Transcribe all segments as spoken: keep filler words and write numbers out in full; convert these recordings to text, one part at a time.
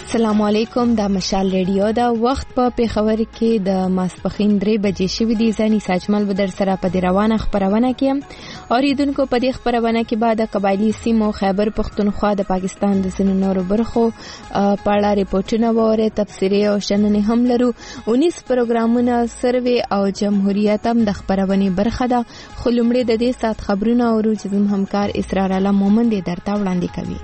السلام علیکم. دا مشال ریډیو دا وخت په پیښور کې د ماسپخین درې بجې شوې دي. ځاني ساجمل به در سره په دې روانه خبرونه کې اوریدونکو په دې خبرونه کې بعد قبایلی سیمو خیبر پختونخوا د پاکستان د ځینو نورو برخو په اړه ریپورتونه وره تفسیري او شننې هم لرو. اونیس پروګرامونه سروې او جمهوریت هم د خبرونه برخه ده. خو لومړی د دې سات خبرونه او روزم همکار اسرار الله مومن دې درته وړاندې کوي.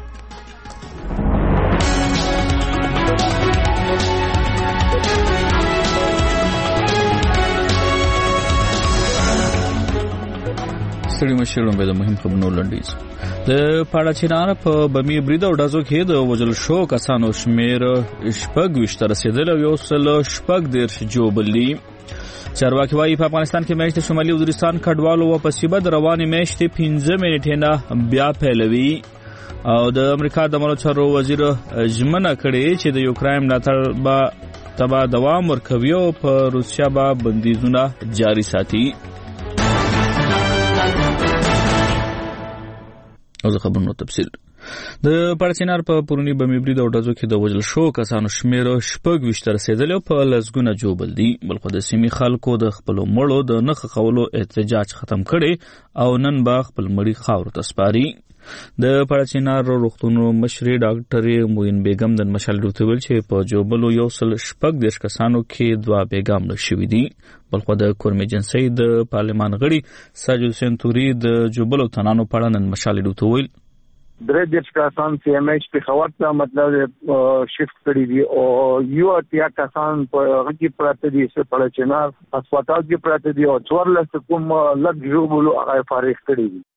ستړي مشرون به د مهم خبرونو لنډیز. د پاړاچینار په بمی برید او ډازو کې د وجل شو کسانو شمیر شپږ وشت رسیدل او یو سل شپږ دیرش جوړبلی. چارواکي وايي په افغانستان کې میاشت شمالي وزیرستان کډوالو و پسیبه د روانې میاشت پنځه منټې نه بیا پیلوي او د امریکا د مالي چارو وزیر ژمنه کړې چې د یوکراین ملاتړ به تبا دوام ورکوي او په روسیا به بندیزونه جاري ساتي. او د خبرونو تفصیل. د پاړاچینار په پرونی بمی برید او ډزو کې د وجل شو کسانو شمیر شپږ وشت رسیدل او په لزګونه جوړبل دي. بلخو د سیمې خلکو د خپل مړو د نخ خولو احتجاج ختم کړي او نن با خپل مړي خاور ته سپاري. د پاړاچینار روغتونو مشري ډاکټر موین بیگم د مشال ډوتویل چې په جوړبلو یو سل شپږ دیش کسانو کې دوا بیگم نشوي دي. بلخو د کورم ایجنسی د پارلمان غړي ساجد حسین توري د جوړبلو تنانو په اړه نن مشال ډوتویل درې دیش کسان سی ام ایچ په خواته ته مطلب شفت کړی دي او یو اتیا کسان په هغه پراته دي چې پاړاچینار هسپتال کې پراته دي او څوارلس کوم لږ جوړبلو هغه فارغ کړی دي.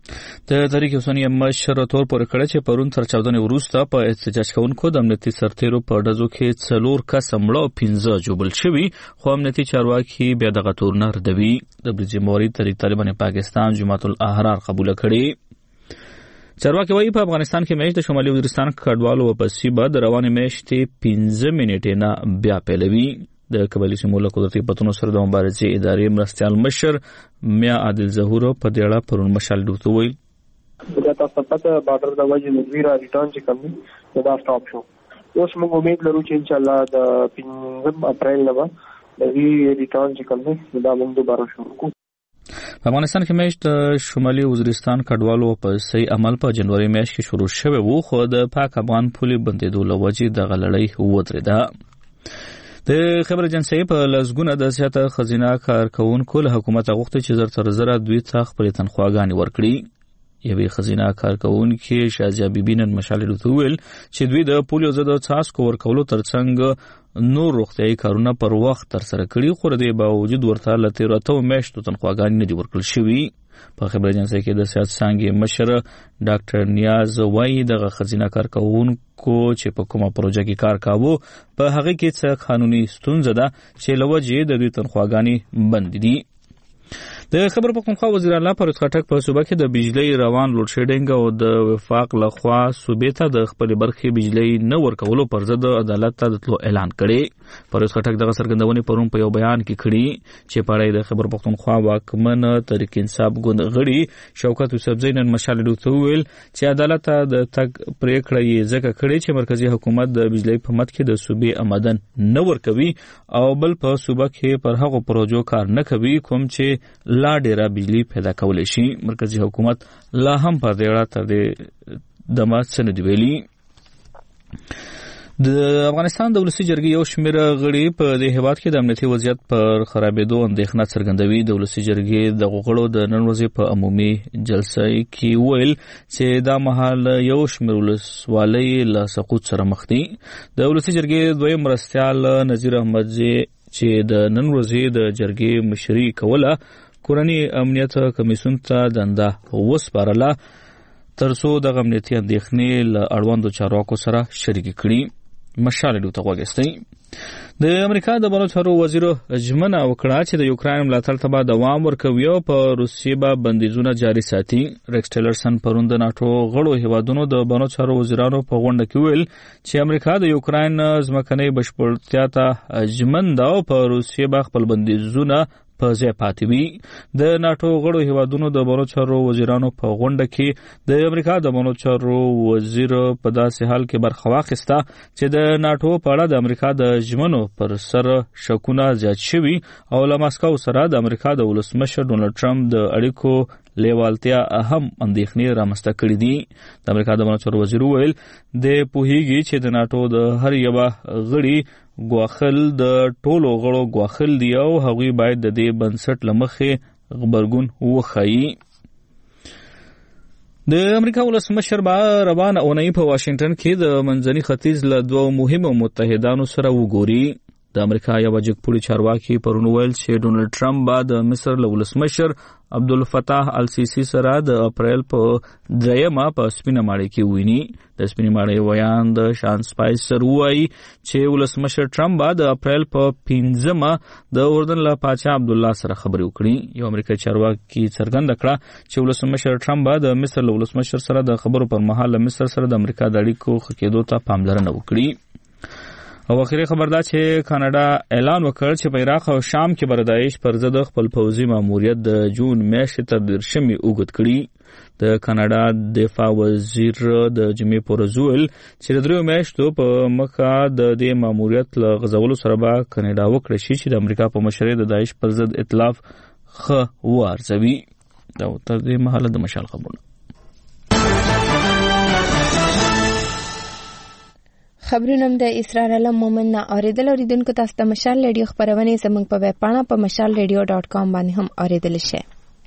د تحریک انساني مشر تور پر کړه چې پرون تر چودنې وروسته په احتجاج کوونکو د امنیتي سرتیرو په ډزو کې څلور کس مړه او پنځه جوړبل شوي خو امنیتي چارواکي بیا دغه تور نه ردوي. د برجمهوري تحریک طالبان پاکستان جماعت الاحرار قبول کړي. چارواکي وايي په افغانستان کې میاشت د شمالي وزیرستان کډوالو و پسیبه د روانې میاشتې پنځه منټې نه بیا پیلوي. د قبایلی سیمو له قدرتي پتونو سره د مبارزې ادارې مرستیال مشر میا عادل ظهور په دې اړه پرون مشال ډوتو ویل دا تاسو په بارډر د وجه نویرا ریټرن چې کوم دا سټاپ شو. اوس موږ امید لرو چې ان شاء الله د پنځم اپریل نه د وی ریټرن چې کوم دا موږ دوباره شروع کوو. په افغانستان کې میاشت شمالي وزیرستان کډوالو په صحیح عمل په جنوري میاشت کې شروع شوه وو خو د پاک افغان پولي بندیدو له وجې د غلړۍ وترېده. د خبر ایجنسی په لزګونه د سیاته خزینه کارکونکو له حکومت غوښتي چې زر تر زر دوی څخه خپل تنخواګانې ورکړي. یوې خزینه کارکونکو شازیا بیبي نن مشال ډوتویل چې دوی د پولیو ضد څاڅکو ورکولو ترڅنګ نور روغتیايي کارونه پر وخت تر سره کړي خو د دې باوجود ورته له تیراتو میاشتو تنخواګانې نه دي ورکړل شوي. په خبر ایجنسی کې د سیاست څنګه مشر ډاکټر نیاز وایي دغه خزینه کارکونکو چې په کومه پروژه کې کار کاوه په هغه کې څه قانوني ستونزه ده چې لوجه د دوی تنخواګانې بند دي. د خبر پختونخوا وزیر اعلی پرویز خټک په صوبه کې د بجلی روان لوډ شیډینګ او د وفاق لخوا صوبې ته د خپل برخې بجلی نه ورکولو پر ضد عدالت ته د تلو اعلان کړي. پرویز خټک دغه څرګندونې پرون په یو بیان کې کړي چې په اړه د خبر پختونخوا واکمن تحریک انصاف ګوند غړي شوکت یوسفزئی نن مشال ډوتو ویل چې عدالت ته د تګ پریکړه یې ځکه کړې چې مرکزی حکومت د بجلی په مد کې د صوبې آمدن نه ورکوي او بل په صوبه کې پر هغو پروژو کار نه کوي کوم چې لا ډیره بجلی پیدا کولای شي. مرکزی حکومت لا هم په دې اړه تر دې دمه څه نه دی ویلي. د افغانستان د ولسی جرګې یو شمېر غړي په دې هیواد کې د امنیتي وضعیت پر خرابېدو اندېښنه څرګندوي. د ولسی جرګې د غړو د نن ورځې په عمومي جلسه کې ویل چې دا مهال یو شمېر ولسوالۍ له سقوط سره مخ دي. د ولسی جرګې دویم مرستیال نذیر احمدزی چې د نن ورځې د جرګې مشري کوله کورنی امنیت کمیسیون ته دنده وسپارله ترڅو د امنیتي اندېښنې له اړوندو چارواکو سره شریک کړي. مشال ډوتو غوښتي د امریکا د بانو چارو وزیر ژمنه وکړه چې د یوکراین ملاتړ ته به دوام ورکوي او په روسیې به بندیزونه جاري ساتي. ریکس ټیلرسن پرون د ناټو غړو هیوادونو د بانو چارو وزیرانو په غونډه کې ویل چې امریکا د یوکراین ځمکنۍ بشپړتیا ته ژمن ده او په روسیې به خپل بندیزونه په ځای پاتې وي. د ناټو غړو هیوادونو د بانو چارو وزیرانو په غونډه کې د امریکا د بانو چارو وزیر په داسې حال کې برخه واخیسته چې د ناټو په اړه د امریکا د ژمنو پر سر شکونه زیات شوي او له ماسکو سره د امریکا د ولسمشر ډونالډ ټرمپ د اړیکو لیوالتیا اهم اندېښنې رامنځته کړي دي. د امریکا د بانو چارو وزیر وویل د پوهیږي چې د ناټو د هر یوه غړي ګواښل د ټولو غړو ګواښل دي او هغوی باید د دې بنسټ له مخې غبرګون وښایي. د امریکا ولسمشر به روانه اونۍ په واشنگټن کې د منځني ختیځ له دوو مهمو متحدانو سره وګوري. د امریکا یو جګپوړي چارواکي پرون ویل چې ډونالډ ټرمپ به د مصر له ولسمشر عبدالفتاح السیسی سره د اپریل په درېیمه په سپینه ماڼۍ کې ویني. د سپینې ماڼۍ ویان د شان سپایسر وایي چې ولسمشر ټرمپ به د اپریل په پنځمه د اردن له پاچا عبدالله سره خبرې وکړي. یو امریکایي چارواکي څرګنده کړه چې ولسمشر ټرمپ به د مصر له ولسمشر سره د خبرو پر مهال له مصر سره د امریکا د اړیکو ښه کېدو ته پاملرنه وکړي. او اخیری خبر دا چې کاناډا اعلان وکړ چې په عراق او شام کې به د داعش پر ضد خپل پوځي ماموریت د جون میاشتې تر دېرشمې اوږد کړي. د کاناډا دفاع وزیر د جمعې په ورځ وویل چې د دریو میاشتو په مخه د دې ماموریت له غځولو سره به کاناډا وکړی شي چې د امریکا په مشرۍ د داعش پر ضد ائتلاف ښه وارزوي. دا تر دې مهاله د مشال خبرونه. خبرونه د اسرار علم مومن نه اوریدل. اوریدونکو تاسو ته مشال ریډیو خبرونه زموږ په ویب پاڼه په مشال ریډیو ډاٹ کام باندې هم اوریدل شي.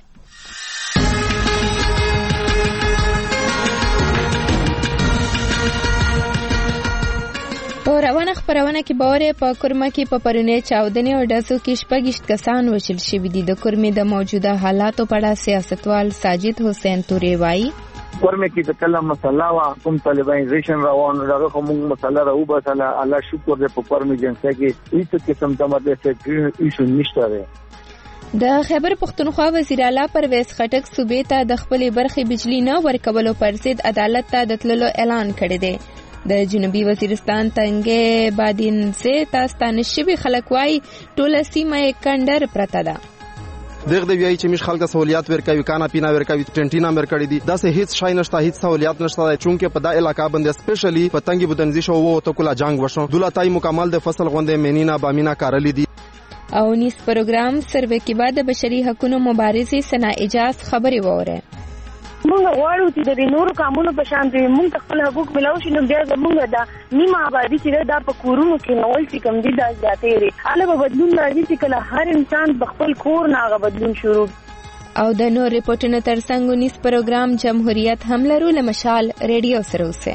په روانه خبرونه کې باور په کورمه کې په پرونی چاودنې او ډزو کې شپږ کسان وژل شوي دي. د کورمې د موجوده حالاتو په اړه سیاستوال ساجد حسین توري وایي ورمه کې د کله مسله وا کوم طالبانیزیشن روان راغه کوم مسله راو بسله الله شکر دې په پرمه جنسه کې هیڅ قسم ته مده څه ایشو نشته ده. د خیبر پختونخوا وزیر اعلی پرویز خټک صوبې ته د خپلې برخې بجلی نه ورکولو پر ضد عدالت ته د تللو اعلان کړی دی. د جنوبي وزیرستان تنګې بادینځه تاستانه شوي خلک وایي ټوله سیمه کندر پرته ده. دغه دی وایي چې مش خلک سہولیات ورکوي کانا پینا ورکوي ټنټینا ورکړي دي دا سه هیڅ شای نشته هیڅ سہولیات نشته چونکه په دا علاقہ باندې سپیشلی په تنګي بدنځي شو وو ته کولا جنگ وشو دولتای مکمل د فصل غوندې مینینا بامینا کارلې دي. او نیس پروګرام سروې کې بعد بشري حقوقو مبارزې سنا اجازه خبري وره. موږ غواړو چې د نورو قانونو په شان دي موږ خپل حقوق ملو شي نو بیا زموږ دا نیمه آبادی چې دا په کورونو کې نوول چې کم دي دا ځاتې لري اله په بدلون راځي چې کله هر انسان په خپل کور نه بدلون شروع. او د نور ریپورتونو ترڅنګ نیس پروګرام جمهوریت هم لرو له مشال ریډیو سره اوسه.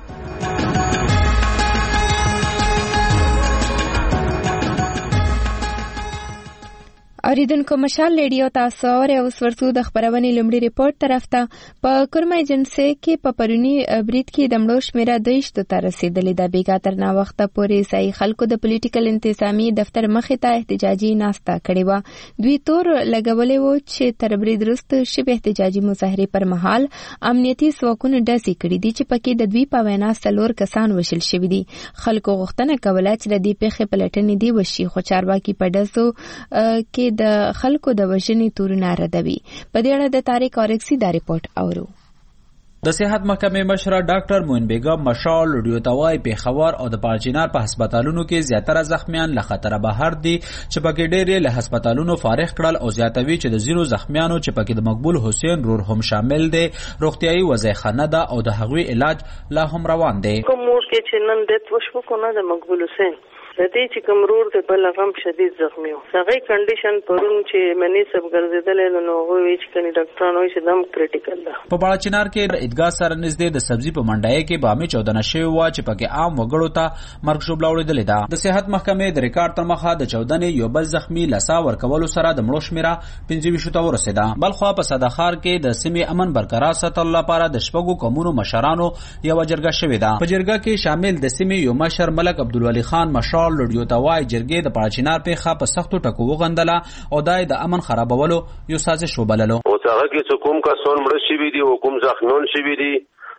اوریدونکو مشال ریډیو تاسو اورئ. اوس ورسو د خبرونې لومړی ریپورت طرف ته. په کورمه ایجنسي کې په پرونی برید کې د مړو شمیره دویشتو ته رسیدلې ده. بیګا تر نا وخته پورې ځای خلکو د پولیټیکل انتظامی دفتر مخې ته احتجاجي ناسته کړې وه. دوی تور لګولې وو چې تر برید وروسته شبه احتجاجي مظاهرې پر مهال امنیتي ځواکونو ډزې کړې دي چې پکې د دوی په وینا څلور کسان وژل شوي دي. خلکو غوښتنه کوله چې د دې پیښې پلټنې دي وشي خو چارواکي په ډزو کې د خلکو د وژنې تورونه ردوي. په دې اړه د طارق اورکسي دا ریپورت اورو. د صحت محکمې مشره ډاکټر موین بیگم مشال ډیو توای پیښور او د پالچینار په هسپتالونو کې زیاتره زخمیان له خطر بهر دي چې پکې ډېر له هسپتالونو فارغ کړل او زیاتوي چې د زیرو زخمیانو چې پکې د مقبول حسین رور هم شامل دي روغتيایي وضعیت نه ده او د هغوی علاج لا هم روان دی. کوم کې چې نن د وشو کو نه د مقبول حسین د دې چې کمرور د بل غم شدید زخمی و هغه کنډیشن پرون چې منی سب ګرځیدل نو هغه چې کني ډاکټرانو چې دم کریټیکل ده. په بالاچینار کې ادګا سره نږدې د سبزی په منډای کې بامي چودنه شوی و چې پکې عام وګړو ته مرګ شوبلا وړیدل ده. د صحت محکمې د ریکارډ تر مخه د چودنې یو بل زخمی لسا ورکولو سره د مړو شمیره پنځه ویشت ته ورسیده. بلخوا په صدخار کې د سیمې امن برقرار ساتلو لپاره د شپږو قومونو مشرانو یو جرګه شوې ده. په جرګه کې شامل د سیمې یو مشر ملک عبدالولی خان مشال لډیو توای جرګې د پاچینار پیخه په سختو ټکو وغندله او دای د امن خرابولو یو سازش وبللو. او هغه کې کوم کسان مړ شوي دي او کوم زخمیان شوي دي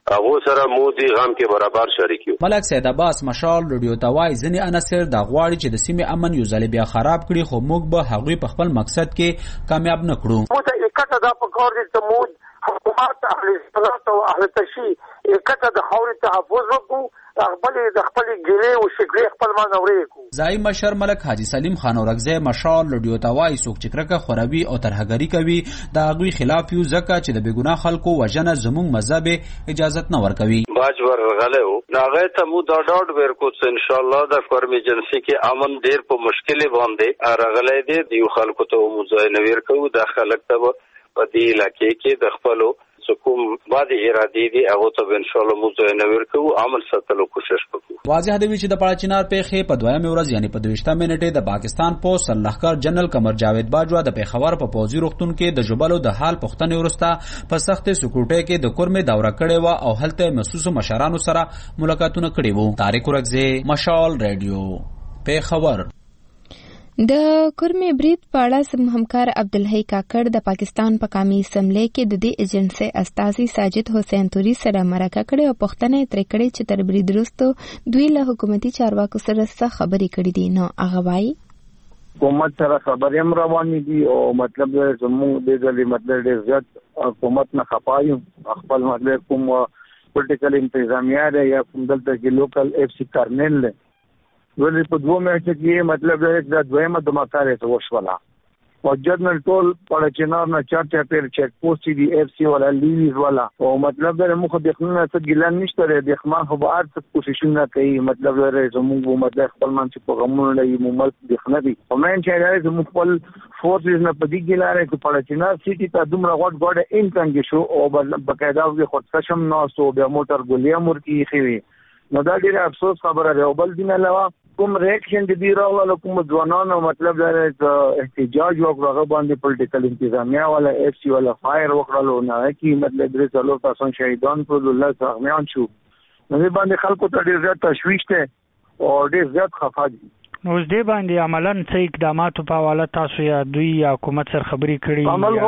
هغه سره مودي غم کې برابر شریک یو. ملک سید عباس مشال رادیو ته وایي ځینې عناصر د غواړي چې د سیمې امن یو ځل بیا خراب کړي، خو موږ به هغوی په خپل مقصد کې کامیاب نه کړو. مو ته اکټه دا په کار دي ته مو حکومت اهل صلاح او اهل تشی اکټه د خاورې تحفظ وکړو، خپل د خپل ګلې او شکلې خپل مانورې کو. ځای مشر ملک حاجی سلیم خان اورغزی مشال رادیو ته وایي څوک چې کرکه خوروي او ترهګری کوي د هغوی خلاف یو ځکه چې د بېګناه خلکو وژنه زموږ مذهب اجازت نه ورکوي. باج ورغله و ناغه ته مو دا ډاډ ورکو چې ان شاء الله د فرمیجنسي کې امن ډیر په مشکل باندې راغله دي دیو خلکو ته مو ځای نه ورکو د خلک ته په دې علاقې کې د خپلو کوم بعد ارادي دي هغه ته ان شاء الله مو ځای نه ورکو عمل ساتلو کوشش وکړو. واضح دی چې د پاړچینار پیښې په دویمه ورځ یعنی په دویشتمه منټه د پاکستان پولیس سرلښکر جنرال قمر جاوید باجوا د پیښور په پوځي روغتون کې د جبلو د حال پوښتنې ورسته په سخت سکیورټي کې د کورمې دوره کړې و او هلته محسوس مشرانو سره ملاقاتونه کړي وو. طارق اورغزی مشال رادیو پیښور. د کورمې برید په اړه زموږ همکار عبدالحی کاکړ د پاکستان په قومي اسمبلی کې د دې ایجنسۍ استازي ساجد حسین توري سره مرکه کړې او پوښتنه یې ترې کړې چې تر برید وروسته دوی له حکومتي چارواکو سره څه خبرې کړې دي. نو هغه وایي حکومت سره خبرې هم روانې دي او مطلب زموږ د ځلې مطلب ډېر زیات حکومت نه خپایو خپل مطلب کوم پولیټیکل انتظامیه ده یا کوم دلته کې لوکل اف سی کارنل ده ولې په دوه میاشتو کې مطلب دا دویمه دماکارې ته وشوله او جنرال ټول پاړچینار نه چارچا پیر چیک پوسټ دی اف سی ولا لیویز ولا او مطلب دا مخ د خلنو څخه ګلان نشته د خمان خو به ارڅ کوششونه کوي مطلب دا زموږ مطلب خپل مان چې په غمونو لې مومل د خنه دي او مې چې دا زموږ خپل فورسز نه پدې ګلاره چې پاړچینار سیټي ته دومره غوډ غوډ انکانګ شو او بقاعده د خودکشم نه سو بیا موټر ګولیا مورکی خوي نو دا ډیره افسوس خبره ده او بل دین علاوه کوم ریاکشن دی راغله کوم ځوانانو مطلب دا احتجاج وکړه باندې پولیټیکل انتظامیه ولا اف سی ولا فایر وکړلو نه کی مطلب درې څلور تاسو شهیدان په الله سغمیان شو نو باندې خلکو ته ډیر زیات تشویش ته او ډیر زیات خفه دي. نو دې باندې عملاً څه اقدامات په حواله تاسو یا دوی یا حکومت سره خبرې کړي عمل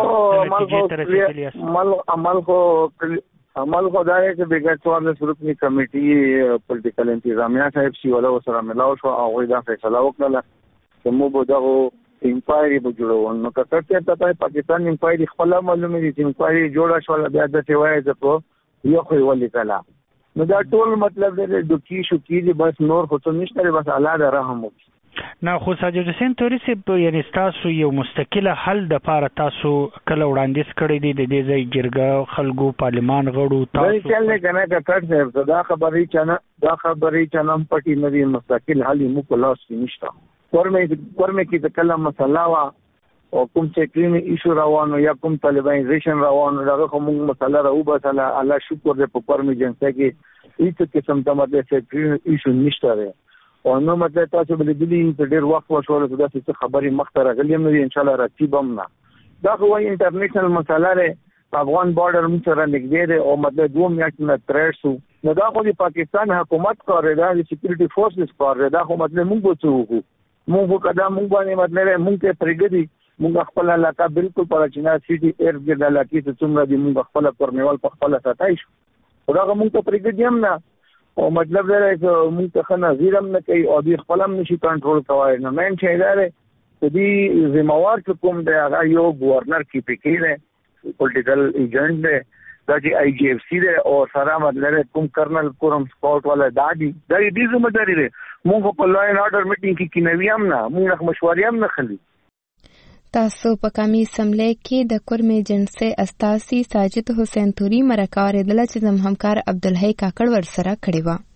عمل عمل عمل کو عمل خو دا ہے کہ بیگا چوار سرپنی کمیټي پولیټیکل انتظامیه صاحب سی ولا سره ملاو شو او دا فیصله وکړه چې مو به دا انکوایری به جوړو نو کته ته پاکستان انکوایری خپل معلومه دي چې انکوایری جوړه شو بیا د سیوای ځکو یو خو ولې کلا نو دا ټول مطلب د دوکي شو کیږي بس نور خو څه نشته بس الله دې رحم وکړي. نه خو ساجد حسین توري سي یعنی تاسو یو مستقله حل د پاره تاسو کله وړاندیز کړی دی د دې ځای جرګه خلکو پارلمان غړو تاسو څه نه کنه کټ صاحب دا خبرې چانه دا خبرې چانه پټي نه مستقل حل مو کلاس نشته ورمه ورمه کې کله مسله وا او کوم چې کلینی ایشو روانو یا کوم طالبانیزیشن روانو دا کوم مسله راو بس الله شکر دې په پرمیجنسه کې هیڅ قسم ته مطلب چې کلینی ایشو نشته او نو مطلب تاسو بل دي چې ډیر وخت وشول دا څه خبرې مخ ته راغلي هم ان شاء الله راتب هم نه دا خو انټرنیشنل مسله ده افغان بارډر موږ سره نږدې ده او مطلب دوه میاشتې نه ترشو نو دا خو د پاکستان حکومت کار دی د سکیورټي فورسز کار دی دا خو مطلب موږ وڅو موږ کدا موږ باندې مطلب موږ ته پرګدي موږ خپل علاقه بالکل پاړچینا سیټي ایر ګرد علاقې ته څومره دي موږ خپل پرنیوال په خپل ساتای شو دا موږ ته پرګدي هم نه او مطلب دا دی چې موږ ته خنه زیرم نه کوي او دې خپل هم نشي کنټرول کوي نو مین چې دا دی چې دې ذمہوار کوم دی هغه یو گورنر کی پکې دی پولیټیکل ایجنټ دی دا چې آی جی اف سی دی او سره مطلب کوم کرنل کورم سپورټ ولا دادی دا دې ذمہداري دی موږ په لاین آرډر میټینګ کې کینوي هم نه موږ مشورې هم نه خلی. تاسو په قومي اسمبلی کې د کورمې ایجنسۍ استازي ساجد حسین توري مرکه اورېدله چې زموږ همکار عبدالحی کاکړ ورسره کړې وه.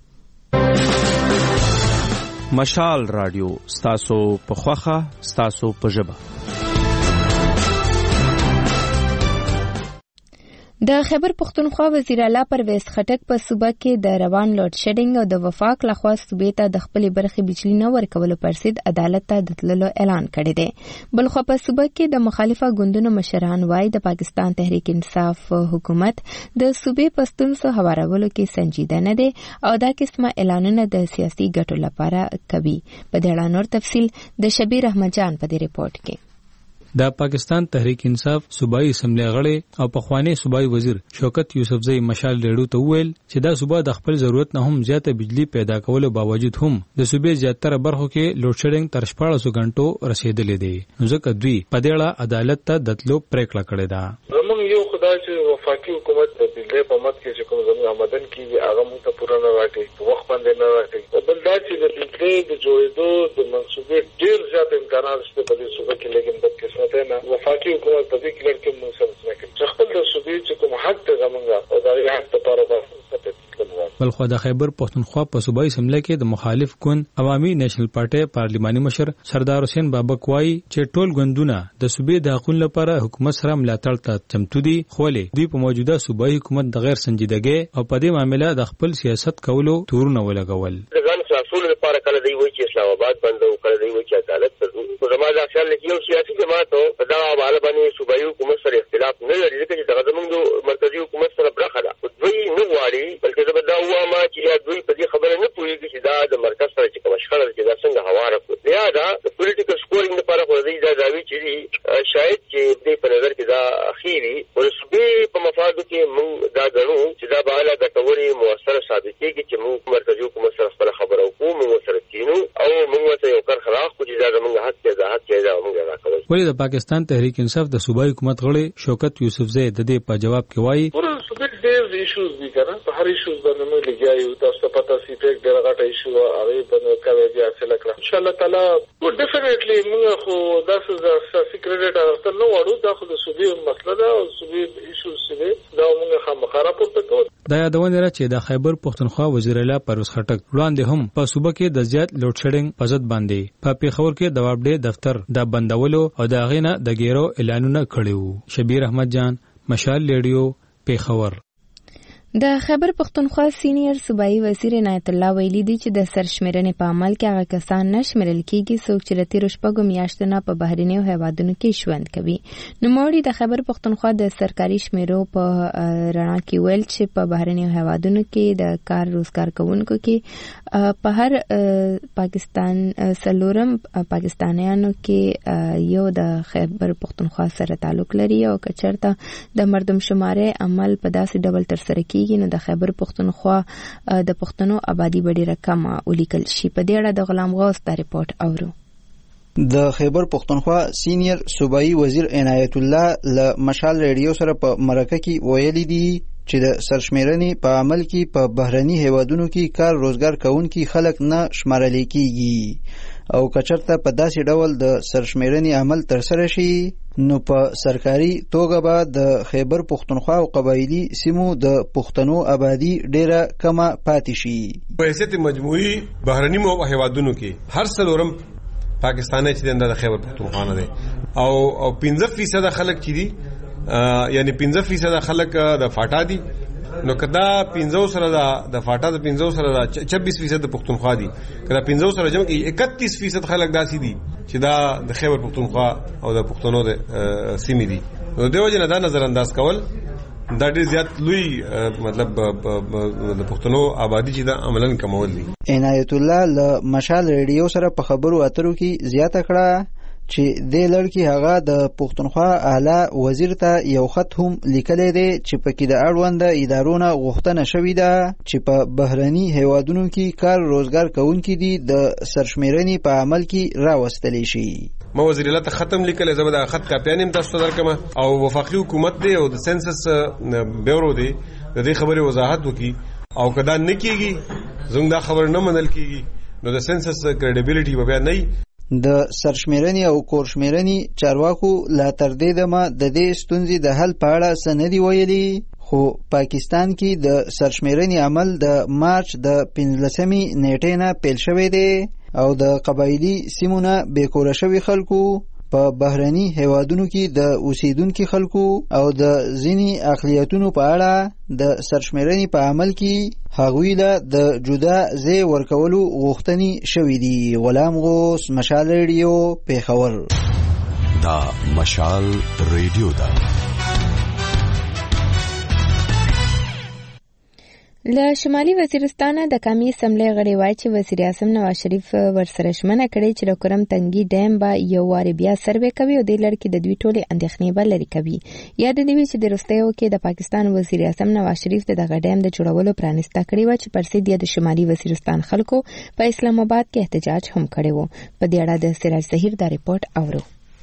مشال رادیو ستاسو په خوښه ستاسو په ژبه. د خیبر پختونخوا وزیر اعلی پرویز خټک په صوبه کې د روان لوډ شیډینګ او د وفاق لخوا صوبې ته د خپلې برخې بجلی نه ورکولو پر ضد عدالت ته د تللو اعلان کړی دی. بلخوا په صوبه کې د مخالفه ګوندونو مشران وایي د پاکستان تحریک انصاف حکومت د صوبې په ستونزو هوارولو کې سنجیده نه دی او دا قسمه اعلانونه د سیاسي ګټو لپاره کوي. په دې اړه نور تفصیل د شبیر احمد جان په دې ریپورت کې. د پاکستان تحریک انصاف صوبایي اسمبلی غړي او پخوانی صوبایي وزیر شوکت یوسفزئی مشال ریډیو ته وویل چې دا صوبه د خپل ضرورت نه هم زیاته بجلی پیدا کولو باوجود هم د صوبې زیاتره برخو کې لوډ شیډینګ تر شپاړسو غنټو رسیدلې دی، نو ځکه دوی په دې اړه عدالت ته د تلو پریکړه کړې ده. زموږ یو خدای چې وفاقي حکومت د بجلی په مت کې چې کوم زموږ آمدن کیږي هغه موږ ته پوره نه راکړي، په وخت باندې نه راکړي. بل دا چې د بجلی د جوړېدو د منصوبې ډېر زیات امکانات شته په دې صوبه کې، لیکن بدقسمتۍ نه وفاقي حکومت په دې کې لړ کې موږ سره نه کوي چې خپل د صوبې چې کوم حق دی زموږ او د هغې حق لپاره به بلخو د خیبر پښتونخوا په صوبایي اسمبلی کې د مخالف ګوند عوامي نیشنل پارټي پارلماني مشر سردار حسین بابک وایي چې ټول ګوندونه د صوبې د حقوقو لپاره حکومت سره ملاتړ ته چمتو دي، خو دوی په موجوده صوبایي حکومت د غیر سنجیدګۍ او په دې معاملې د خپل سیاست کولو تورونه ولګول. ځان خلاصولو لپاره کله دی وایي چې اسلام آباد بندو، کله دی وایي چې عدالت ته زما دا خیال دی چې یو سیاسي جماعت په دغه حواله باندې صوبایي حکومت سره اختلاف نه لري، ځکه چې دغه زموږ مرکزي حکومت سره برخه ده. دوی نه غواړي، بلکې زه به دا ووایم چې دوی په دې خبره نه پوهېږي چې دا د مرکز سره چې کومه شخړه ده چې دا څنګه هواره کړو. لهدا د پولیټیکل سکورینګ لپاره خو دوی دا دعوې چې دي شاید چې دې په نظر کې دا اخیري او د صوبې په مفادو کې موږ دا ګڼو چې دا به اعلی ګټورې مؤثره ثابت کېږي چې موږ مرکزي حکومت سره خپله خبره وکړو، موږ ورسره کښېنو او موږ ورته یو کرښه راښکو چې دا زموږ حق دی، دا حق دی، دا موږ ادا کوو. ولې د پاکستان تحریک انصاف د صوبایي حکومت غړی شوکت یوسفزئی د دې په جواب کې وایي ډېر ایشوز دي که نه، په هر ایشوز باندې موږ لګیا یو. تاسو ته پته سي پیک ډېره غټه ایشو وه، هغې باندې کوې بیا حاصله کړه انشاءالله تعالی. ډیفینیټلي موږ خو داسې سیاسي کریډټ اخیستل نه غواړو، دا خو د صوبې مسله ده او صوبې ایشوز چې دی دا موږ خامخا راپورته کوو. دا یادونه ده چې د خیبر پښتونخوا وزیر اعلی پرویز خټک وړاندې هم په صوبه کې د زیات لوډ شیډینګ په ضد باندې په پېښور کې د وابډې دفتر د بندولو او د هغې نه د ګیرو اعلانونه کړي وو. شبیر احمد جان، مشال ریډیو، پېښور. د خیبر پښتونخوا سینیئر صوبایي وزیر عنایت الله ویلي دی چې د سرشمیرنې په عمل کې هغه کسان نه شمیرل کېږي څوک چې له تېرو شپږو میاشتو نه په بهرنیو هیوادونو کې ژوند کوي. نوموړي د خیبر پښتونخوا د سرکاري شمیرو په رڼا کې ویل چې په بهرنیو هیوادونو کې د کار روزګار کوونکو کې په هر پاکستان څلورم پاکستانیانو کې یو د خیبر پښتونخوا سره تعلق لري او که چېرته د مردم شمارې عمل په داسې ډول ترسره کېږي نو د خیبر پښتونخوا د پښتنو آبادي به ډېره کمه ولیکل شي. په دې اړه د غلام غوث دا رپورټ اورو. د خیبر پښتونخوا سینیئر صوبایي وزیر عنایت الله له مشال ریډیو سره په مرکه کې ویلي دي چې د سرشمیرنې په عمل کې په بهرني هیوادونو کې کار روزګار کوونکي خلک نه شمارل کېږي او که چېرته په داسې ډول د سرشمیرنې عمل ترسره شي نو په سرکاري توګه به د خیبر پښتونخوا او قبایلي سیمو د پښتنو آبادي ډیره کمه پاتې شي. په حیثیت مجموعي بهرني هیوادونو کې هر څلورم پاکستاني چې د خیبر پښتونخوا نه دی او او پنځه فیصد خلک چې دي یعنی پنځه فیصد خلک د فاټا دي، نو کدا پنځه سره د فاټا د پنځه سره چھبیس فیصد د پښتونخوا دي، کدا پنځه سره جمع کې اکتیس فیصد خلک داسي دي چې دا د خیبر پښتونخوا او د پښتنو د سیمې دي. نو دیو جن دا نظر انداز کول دا ډېر زیات لوی مطلب د پښتنو آبادی چې دا عملاً کمول دي. عنایت الله له مشال ریډیو سره په خبرو اترو کې زیاته کړه چې دې لړ کې هغه د پښتونخوا اعلی وزیر ته یو خط هم لیکلی دی چې پکې د اړوند ادارو نه غوښتنه شوې ده چې په بهرني هیوادونو کې کار روزګار کوونکي دي د سرشمیرنې په عمل کې راوستلی شي. ما وزیر اعلی ته ختم لیکلی، زه به دا خط کاپیان هم تاسو ته درکړم او وفاقي حکومت دی او د سنسس بیورو دی د دې خبرې وضاحت وکړي او که دا نه کېږي زموږ دا خبره نه منل کېږي نو د سنسس کریډیبیلیټي به بیا نه وي. د سرشمیرنې او کورشمیرنې چارواکو لا تر دې دمه د دې ستونزې د حل په اړه څه نه دي ویلي، خو پاکستان کې د سرشمیرنې عمل د مارچ د پنځلسمې نیټې نه پیل شوی دی او د قبایلي سیمو نه بېکوره شوي خلکو په بهرني هیوادونو کې د اوسیدونکو خلکو او د ځینې اقلیتونو په اړه د سرشمیرنې په عمل کې هغوی له د جدا ځای ورکولو غوښتنې شوې دي. غلام غوث، مشال ریډیو، پېښور. دا مشال ریډیو ده. له شمالي وزیرستان د قومي اسمبلی غړي وایي چې وزیر اعظم نواز شریف ورسره ژمنه کړې چې د کورم تنګي ډیم به یو واري بیا سروې کوي او د لړ کې د دوی ټولې اندېښنې به لرې کوي. یا د دې چې د وروستیو کې د پاکستان وزیر اعظم نواز شریف د دغه ډیم د جوړولو پرانسته کړې و چې پر ضد د شمالي وزیرستان خلکو په اسلام آباد کې احتجاج هم کړی و. په دې اړه د سراج ظهیر دا ریپورت اورو.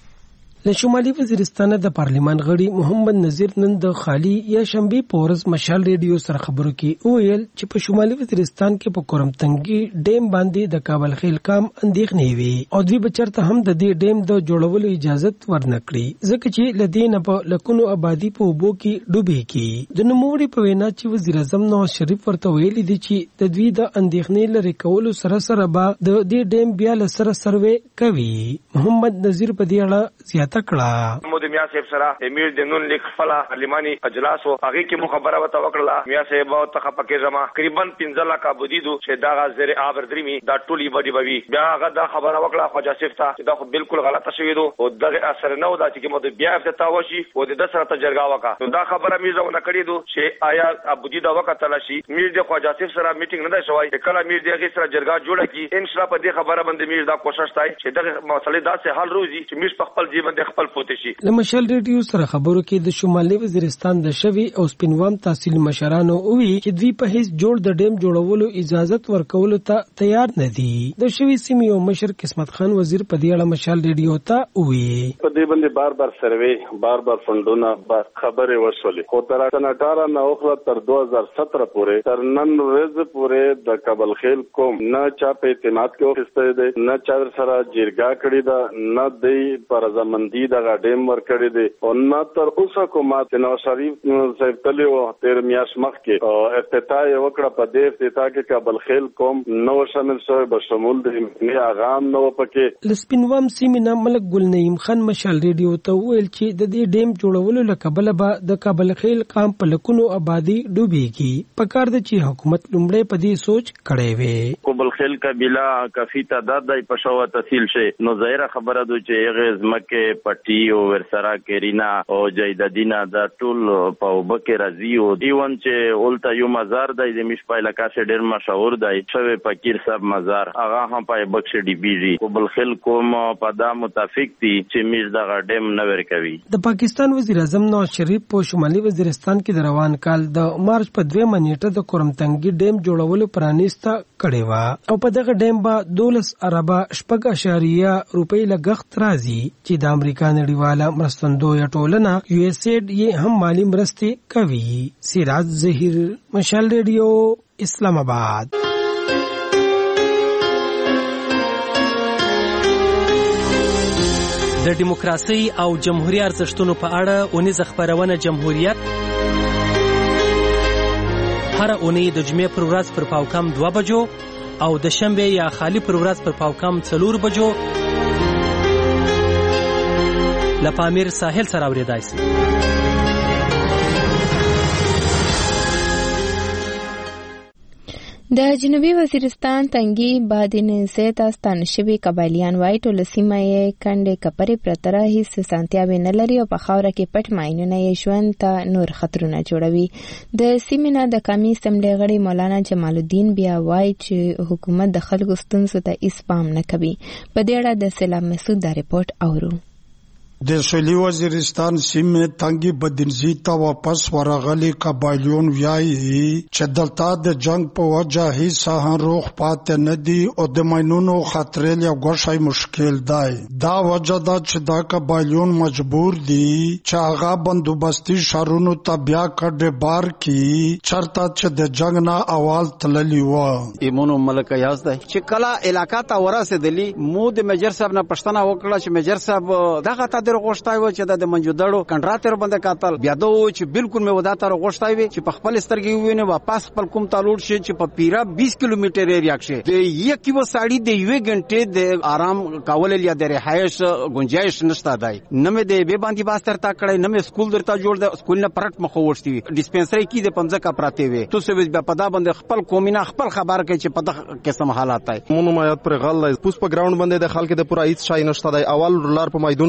له شمالي وزیرستان د پارلیمان غړي محمد نذیر نن د خالی یا شنبه پورز مشال ریډیو سره خبرو کې ویل چې په شمالي وزیرستان کې په کورم تنګي ډیم باندې د کابل خیل کام اندېښنې وي او دوی بچرته هم د دې ډیم د جوړولو اجازه ورنکړي ځکه چې لدین په لکونو آبادی په وبو کې ډوبې کی. د نوموړي په وینا چې وزیر اعظم نواز شریف ورته ویلي دي چې د دوی د اندېښنې لري کولو سره سره به د دې ډیم بیا لسره سروې کوي. محمد نذیر په دې اړه زیات تکړه مو د میا صاحب سره امیر د نون لیک خپل پارلماني اجلاس او هغه کې مو خبره وته وکړه میا صاحب او ته پکې جمع تقریبا پنځه لک ابودیدو چې دا غزر ابر درمي دا ټولي بډي بوي بیا هغه دا خبره وکړه خواجه صاحب ته چې دا خو بالکل غلطه شوې دو او دغه اثر نه و دا چې مو د بیا افتتاح وشي او د سره ته جرګه وکړه نو دا خبره میزه نه کړې دو چې آیا ابودیدا وکړه شي میر د خواجه صاحب سره میټینګ نه دی شوی کله میر دغه سره جرګه جوړه کی ان شاء الله په دې خبره باندې میر دا کوشش کوي چې دغه مسلې دا سه حل روزي چې میر په خپل ژوند د خپل پوتې شي. له مشال ریډیو سره خبرو کې د شمالي وزیرستان د شوی او سپینوام تحصیل مشرانو وی چې دوی په هیڅ جوړ د ډیم جوړولو اجازه ورکولو ته تیار نه دي. د شوی سیمې او مشر قسمت خان وزیر په دې اړه مشال ریډیو ته وی په دې باندې بار بار سروې بار بار فندونه خبره وشولې خو تر اټاره نه اوخره تر دوه هزار سत्रह پورې تر نن ورځ پورې د کابل خیل کوم نه چا په اعتماد کې وخسته دي نه چا سره جرګه کړې ده نه دی پر زمندي د ډیم ورکړی دی او نه تر اوسه کومه نواز شریف صاحب تلو تیر میاش مخ کې افتتاح وکړه په دې افتتاح کې کابل خیل کوم نو شامل شوی به شمول دی نه اغام نو پکې. لسپینوام سیمه ملک ګل نعیم خان مشال ریډیو ته ویل چې د دې ډیم جوړولو لکبل به د کابل خیل کام په لکونو آبادی ډوبېږي په کار د چې حکومت لومړی په دې سوچ کړی وي. کابل خیل قبیله کافي تعداد دی په شو تحصیل شي نو ظاهر خبره ده چې هغه ځمکه پټي او ورسره کرینا او جیدادینا دا ټول په وبکه راځي او دیون چې اولتا یو مزار دی د مش په علاقې څخه ډیر مشهور دی شوی فقیر صاحب مزار هغه هم په بخش ډی بی جی قبل خل کوم په دا متفق دي چې میر دا ډیم نه ورکوي. د پاکستان وزیر اعظم نواز شریف په شمالي وزیرستان کې د روان کال د مارچ په دوه منېټه د کورم تنګي ډیم جوړولو پرانیسته کړې و او په دغه ډیم به دولس اربه شپږ اشاریه روپۍ لګښت راځي چې د امریکا نړیواله مرستندویه ټولنه یو ایس ایډ یې هم مالی مرستې کوي. سراج ظهیر مشال ریډیو اسلام آباد. د دیموکراسي او جمهوریت ارزښتونو په اړه اونیزه خبرونه جمهوریت هر اونۍ د جمعې پر ورځ پر پاوکم دوه بجو او د شنبه یا خالی پر ورځ پر پاوکم څلور بجو لپامیر ساحل سره اوریدای شي. د جنوبي وزیرستان تنګي بادینزه تاستان شوی قبایلیان وای ټول سیمه یې کنده کپرې پرتره هیڅ سانتیاوي نه لري او په خاوره کې پټ ماینونه یې ژوند ته نور خطرونه جوړوي. د سیمې نه د قومي اسمبلی غړي مولانا جمال الدین بیا وای چې حکومت د خلکو ستونزو ته هیڅ پام نه کوي. په دې اړه د سلام مسعود دا ریپورت اورو. د سویلي وزیرستان سیمې تنګي بدنزي ته واپس ورغلي قبایلیون وایي چې دلته د جنگ په وجه هیڅ هم روغ پاتې نه دي او د ماینونو خطرې یا ګوښی مشکل دی. دا وجه ده چې دا قبایلیون مجبور دي چې هغه بندوبستي ښارونو ته بیا کډې بار کړي چېرته چې د جنگ نه اول تللي وه. ایمونو ملک یاز دی چې کله علاقه ته ورسېدلي مو د میجر صاحب نه پوښتنه وکړه چې میجر صاحب دغه ته در غوښتای و چې د منجودړو کنټراتر باندې قاتل بیا دوه چې بالکل مې ودا تر غوښتای وي چې په خپل سترګې ویني واپس خپل کوم تالوړ شي چې په پیرا بیس کیلومتر ایریا کې د یک یو ساړي د یو غنټې د آرام کول یا د رهایش گنجائش نشته دی. نه مې د به باندې باستر تا کړی نه مې سکول درته جوړ د سکول نه پرټ مخ ورشتي ډیسپنسری کې د پنځه کا پراته وي تو سوي په دا باندې خپل قومینه خپل خبر کوي چې په دغه قسم حالات دی. مونږ ما یاد پر غل پوس په ګراوند باندې د خلک د پورا هیڅ شای نشته دی. اول لار په میدان شتو کې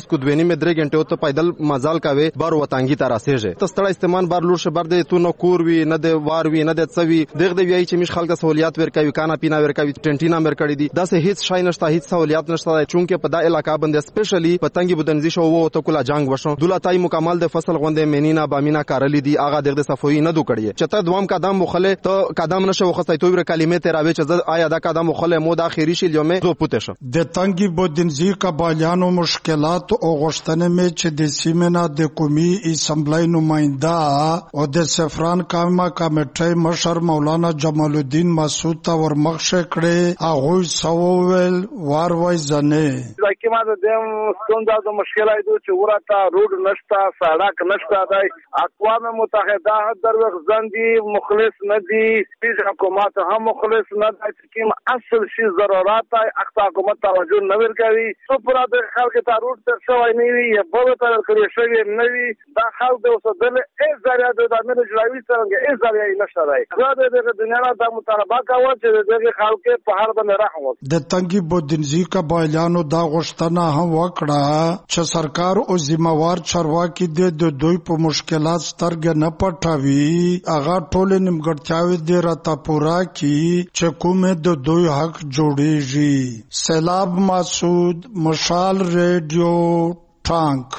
بیست کو دوی نیمه درې غنټه ته پیدل مزال کاوي بار وتانګي تر راسېږي ته ستړی استعمال بار لور شه بار د تو نو کور وی نه د وار وی نه د څوي دغه دی وی چې مش خلک سہولیات ورکوي کانا پینا ورکوي ټنټینا ورکړي دي دا سه هیڅ شای نشته هیڅ سہولیات نشته چونکه په دا علاقہ باندې سپیشلی پتنګي بدنزي شو وو ته کولا جنگ وشو دولتای مکمل د فصل غوندې مینینا بامینا کارلی دي اغه دغه صفوی نه دو کړي چې ته دوام قدم مخله ته قدم نشو خصای تو ور کلمې ته راوي چې آیا دا قدم مخله مو د اخیری شي یومه دو پوتې شو د تنګي بدنزي قبایلانو مشکلات او غشتنه می چې د سیمنا د قومي اسمبلی نماینده او د سفران کاما کمیټې مشر مولانا جمال الدین مسعود ته ورمخشه کړي هغه سوول وار وای زنه لکه ما د څنګه د مشکلای دوی چې ورته روډ نشتا سړک نشتا د اقوام متحده در وغزندي مخلص ندي هیڅ حکومت هم مخلص نه د کوم اصل شي ضرورت اخته حکومت توجه نه ورکوي څو پر د خلک ته روډ تر شوی نه وي یا په تر کړی شوی نه وي دا خلک د وسدل ای ځای د امیر جلاوي څنګه ای ځای نشته راي دا د دنیا د مطالبه کاوه چې دغه خلک په هر باندې رحم وکړي د تنګي بودنزي قبایلانو دا غوښتنه هم وکړه چې سرکار او ذمہوار چارواکي د دوی په مشکلات سترګې نه پټوي هغه ټول نیمګړتیاوي د راته پورا کی چې کومه د دوی حق جوړیږي سیلاب مسعود مشال ریډیو ټانک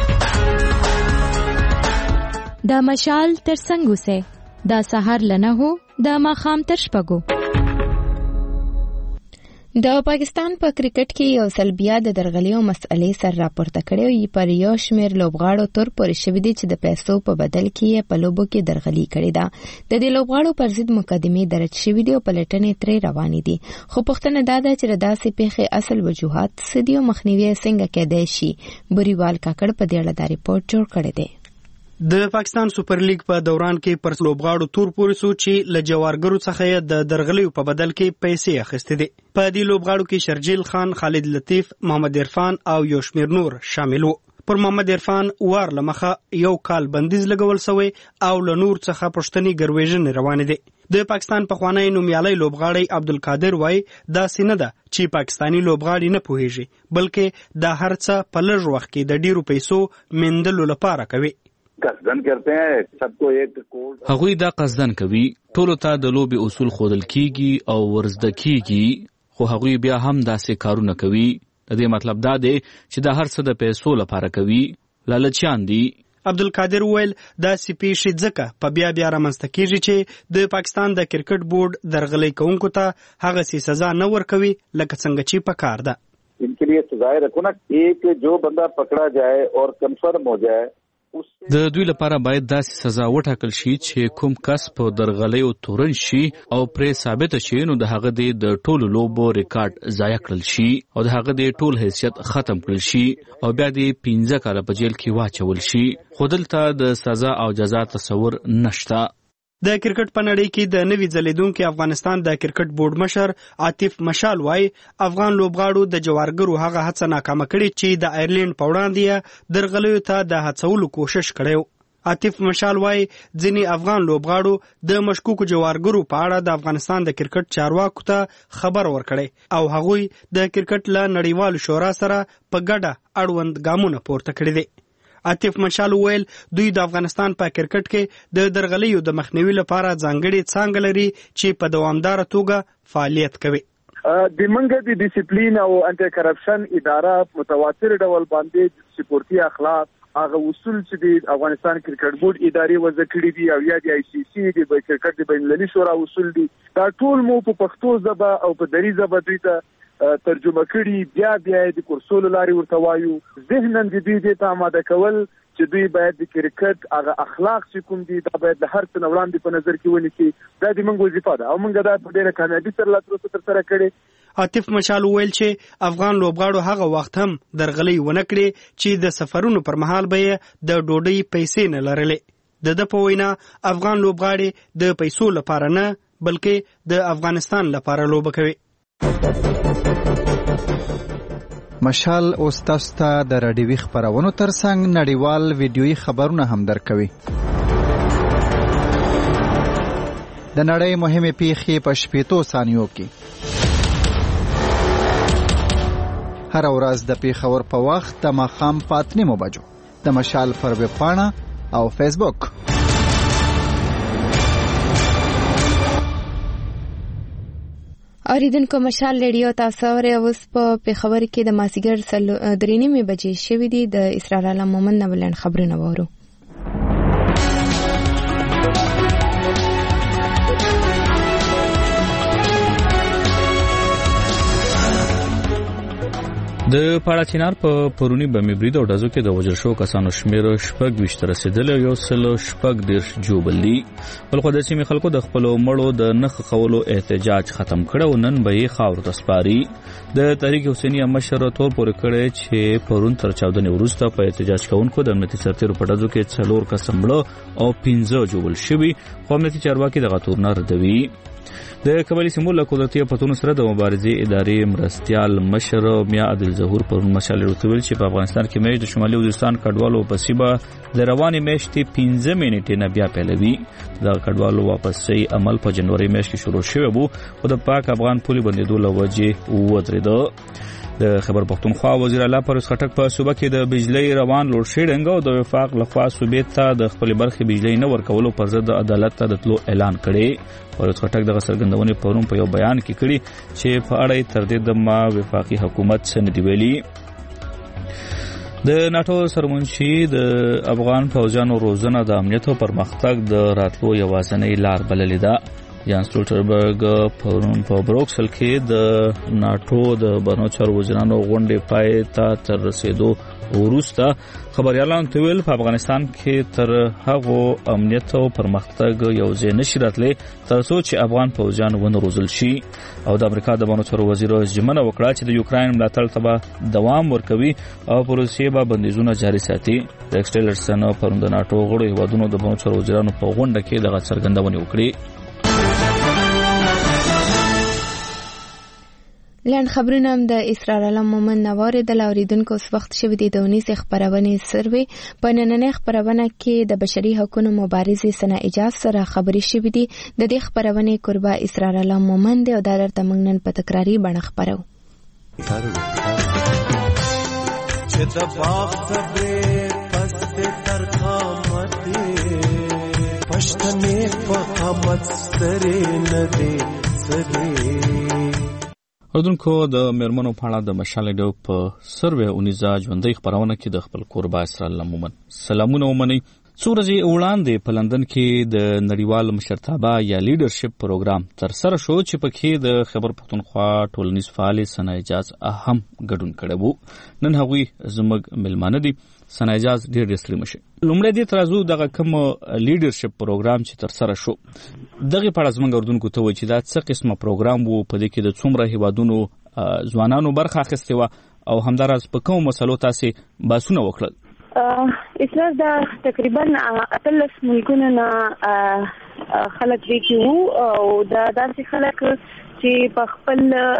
دا مشال تر څنګه سه دا سحر لنه هو دا ماخام تر شپګو د پاکستان په کرکټ کې یو سلبیا د درغلیو مسئلې سر راپورته کړي او پر یو شمیر لوبغاړو تور پورې شوی دي چې د پیسو په بدل کې په لوبو کې درغلي کړي ده د دې لوبغاړو پر ضد مقدمه درج شوی دي او پلټنې ترې روانې دي خو پښتنه دا ده چې داسې پیښې اصل وجوهات سديو مخنیوي څنګه کېدای شي بریوال کاکړ په دې اړه دا ریپورت جوړ کړی دی د پاکستان سوپر لیګ په دوران کې پر لوبغاړو تور پورې سو چې ل جوارګرو څخه د درغلیو په بدل کې پیسې اخیستې دي په دې لوبغاړو کې شرجیل خان خالد لطیف محمد عرفان او یوشمیر نور شامل وو پر محمد عرفان وار لمخه یو کال بندیز لګول شوی او له نور څخه پښتني ګرویژن روان دي د پاکستان په خوانی نومیالي لوبغاړی عبدالقادر وای دا سینه ده چې پاکستانی لوبغاړي نه پوهیږي بلکې دا هرڅه په لږ وخت کې د ډیرو پیسو مندلو لپاره کوي قصدن کرتے ہیں سب کو ایک کوڈ هغوی دا قصدن کوي ټولو ته د لوبي اصول خودل کیږي او ورزده کیږي خو هغوی بیا هم داسې کارونه کوي د دې مطلب دا دی چې دا هر څه د پیسو لپاره کوي لالچیان دي عبدالقادر ویل دا سپیشي ځکه په بیا بیا رامنځته کیږي چې د پاکستان د کرکټ بورډ درغلي کوونکو ته هغه سي سزا نه ورکوي لکه څنګه چې پکار ده ان के लिए सजाएं रखो ना एक जो बंदा पकड़ा जाए और कंफर्म हो जाए د دوی لپاره باید داسې سزا وټاکل شي چې کوم کس په درغلیو تورن شي او پرې ثابت شي نو د هغه د ټولو لوبو ریکارډ ضایع کړل شي او د هغه د ټول حیثیت ختم کړل شي او بیا د پنځه کاله په جیل کې واچول شي خو دلته د سزا او جزا تصور نشته د کرکټ په نړۍ کې د نوي ځلیدونکو افغانستان د کرکټ بورډ مشر عاطف مشال وای افغان لوبغاړو د جوارګرو هغه هڅه ناکامه کړې چې د آیرلند په وړاندې درغلیو ته د هڅولو کوشش کړو عاطف مشال وای ځینې افغان لوبغاړو د مشکوکو جوارګرو په اړه د افغانستان د کرکټ چارواکو ته خبر ورکړي او هغوی د کرکټ له نړیوال شورا سره په ګډه اړوند ګامونه پورته کړي دي عاطف مشال ویل دوی د افغانستان په کرکټ کې د درغلیو د مخنیوي لپاره ځانګړي څانګه لري چې په دوامدار توګه فعالیت کوي د منګه د ډیسپلین او انټي کرپشن اداره متواتر ډول باندې سپورتي اخلاق هغه اصول چې د افغانستان کرکټ بورډ ادارې وضع کړي دي او یا د آی سی سی د کرکټ د بین المللي شورا اصول دي دا ټول مو په پښتو ژبه او په دری ژبه دوی ته ترجمه کړي بیا بیا د کورسولو لاري ورته وایو ذهناً د دې د آماده کول چې دوی باید د کرکټ هغه اخلاق چې کوم دي دا باید د هر څه وړاندې په نظر کې ونیسي دا د موږ وظیفه ده او موږ دا په ډېره کامیابي سره لا تر اوسه ترسره کړې عاطف مشال ویل چې افغان لوبغاړو هغه وخت هم درغلي ونه کړې چې د سفرونو پر مهال به د ډوډۍ پیسې نه لرلې د د په وینا افغان لوبغاړي د پیسو لپاره نه بلکې د افغانستان لپاره لوبه کوي مشال اوس تاسو ته د راډیوي خبرونو ترڅنګ نړیوال ویډیويي خبرونه هم درکوي د نړۍ مهمه پیښې په شپږ ثانیو کې هر ورځ د پیښور په وخت د ماښام په اته نیمو بجو د مشال پر ویب پاڼه او فیسبوک. اوریدونکو مشال ریډیو تاسو اورئ. اوس په پیښور کې د مازیګر درې نیمې بجې شوې دي. د اسرار عالم مومن نه بلند خبرونه وورو. د پاړاچینار په پرونی بمې برید او ډزو کې د وژل شو کسانو شمیر شپږ ویشت رسیدلی یو سل شپږ دیرش جوبل دي. بلخو د سیمې خلکو د خپلو مړو د نښ خولو احتجاج ختم کړ او نن به یې خاورو ته سپاري. د تحریک حسینیه مشر تور پورې کړی چې پرون تر چاودنې وروسته په احتجاج کوونکو د امنیتي سرتیرو په ډزو کې څلور کسه مړه او پنځه جوبل شوي، خو امنیتي چارواکي دغه تورونه ردوي. د قبایلي سیمو له قدرتي پتونو سره د مبارزې ادارې مرستیال مشر میا عادل ظهور پرون مشال ریډیو ویل چې په افغانستان کې میاشت د شمالي وزیرستان کډوالو پسیبه د روانې میاشتې پنځه منټې نه بیا پیلوي. د کډوالو واپسي عمل په جنوري میاشت کې شروع شوی وو، خو د پاک افغان پولي بندیدو له وجې ودرېده. د خبر پښتونخوا وزیر اعلی پرویز خټک په صوبه کې د بجلی روان لوډ شیډینګ او د وفاق لخوا صوبې ته د خپل برخې بجلی نه ورکولو پر ضد عدالت ته د تلو اعلان کړی. پرویز خټک دغه څرګندونې پرون په یو بیان کې کړي چې په اړه تر دې دمه وفاقي حکومت څه نه دی ویلي. د ناتو سرمنشي د افغان فوجانو روزنه د امنیت او پرمختګ د راتلو یوازینۍ لار بللې ده. یان سټولټنبرګ پرون په بروکسل کې د ناتو د بهرنیو چارو وزیرانو غونډې پای ته تر رسیدو وروسته خبريالانو ته ویل په افغانستان کې تر هغو امنیت او پرمختګ یو ځای نشي راتلی تر څو چې افغان فوجان ونه روزل شي. او د امریکا د بهرنیو چارو وزیر ژمنه وکړه چې د یوکراین ملاتړ ته به دوام ورکوي او په روسیې به بندیزونه جاري ساتي. د ایکسټیلرسن پرون د ناتو غړو هیوادونو د بهرنیو چارو وزیرانو په غونډه کې دغه څرګندونه وکړه. لاند خبرونه هم د اسرار عالم مومن نواره د اوریدونکو اوس وخت شوی دی د ونیس خبرونه سروي په نننۍ خبرونه کې د بشري حقوقو مبارزې سنا اجازه سره خبري شوی دی. د دې خبرونه قربا اسرار عالم مومن دی او د درته مننن په تکراری بڼه خبرو. چې د باغ صبر پس تر قامت پښتنې په قامت ستري نه دی سري. اردوونکو د میرمنو په اړه د مشال ریډیو په سروي اونیزه ژوندۍ خبرونه کې د خپل قربا اسرار عالم مومن سلامونه ومني. څو ورځې وړاندې په لندن کې د نړیوال مشرتابه یا لیډرشپ پروګرام تر سره شو چې پکې د خبر پښتونخوا ټولنیز فعال سنا اجاز اهم ګډون کړی وو. نن هغوی زموږ ملمانه دي. سنا اجاز ډېر ډېر ستړي مشه. لومړی دې ترازو دغه کوم لیډرشپ پروګرام چې تر سره شو دغه په اړه زموږ اردوونکو ته وایي چې دا څه قسمه پروګرام وو، په دې کې د څومره هیوادونو ځوانانو برخه اخیستې وه او همداراز په کومو مسلو تاسې بحثونه وکړل؟ اسرار دا تقریبا اتلس ملکونو نه خلک دی چې وو او دا داسې خلک چې په خپل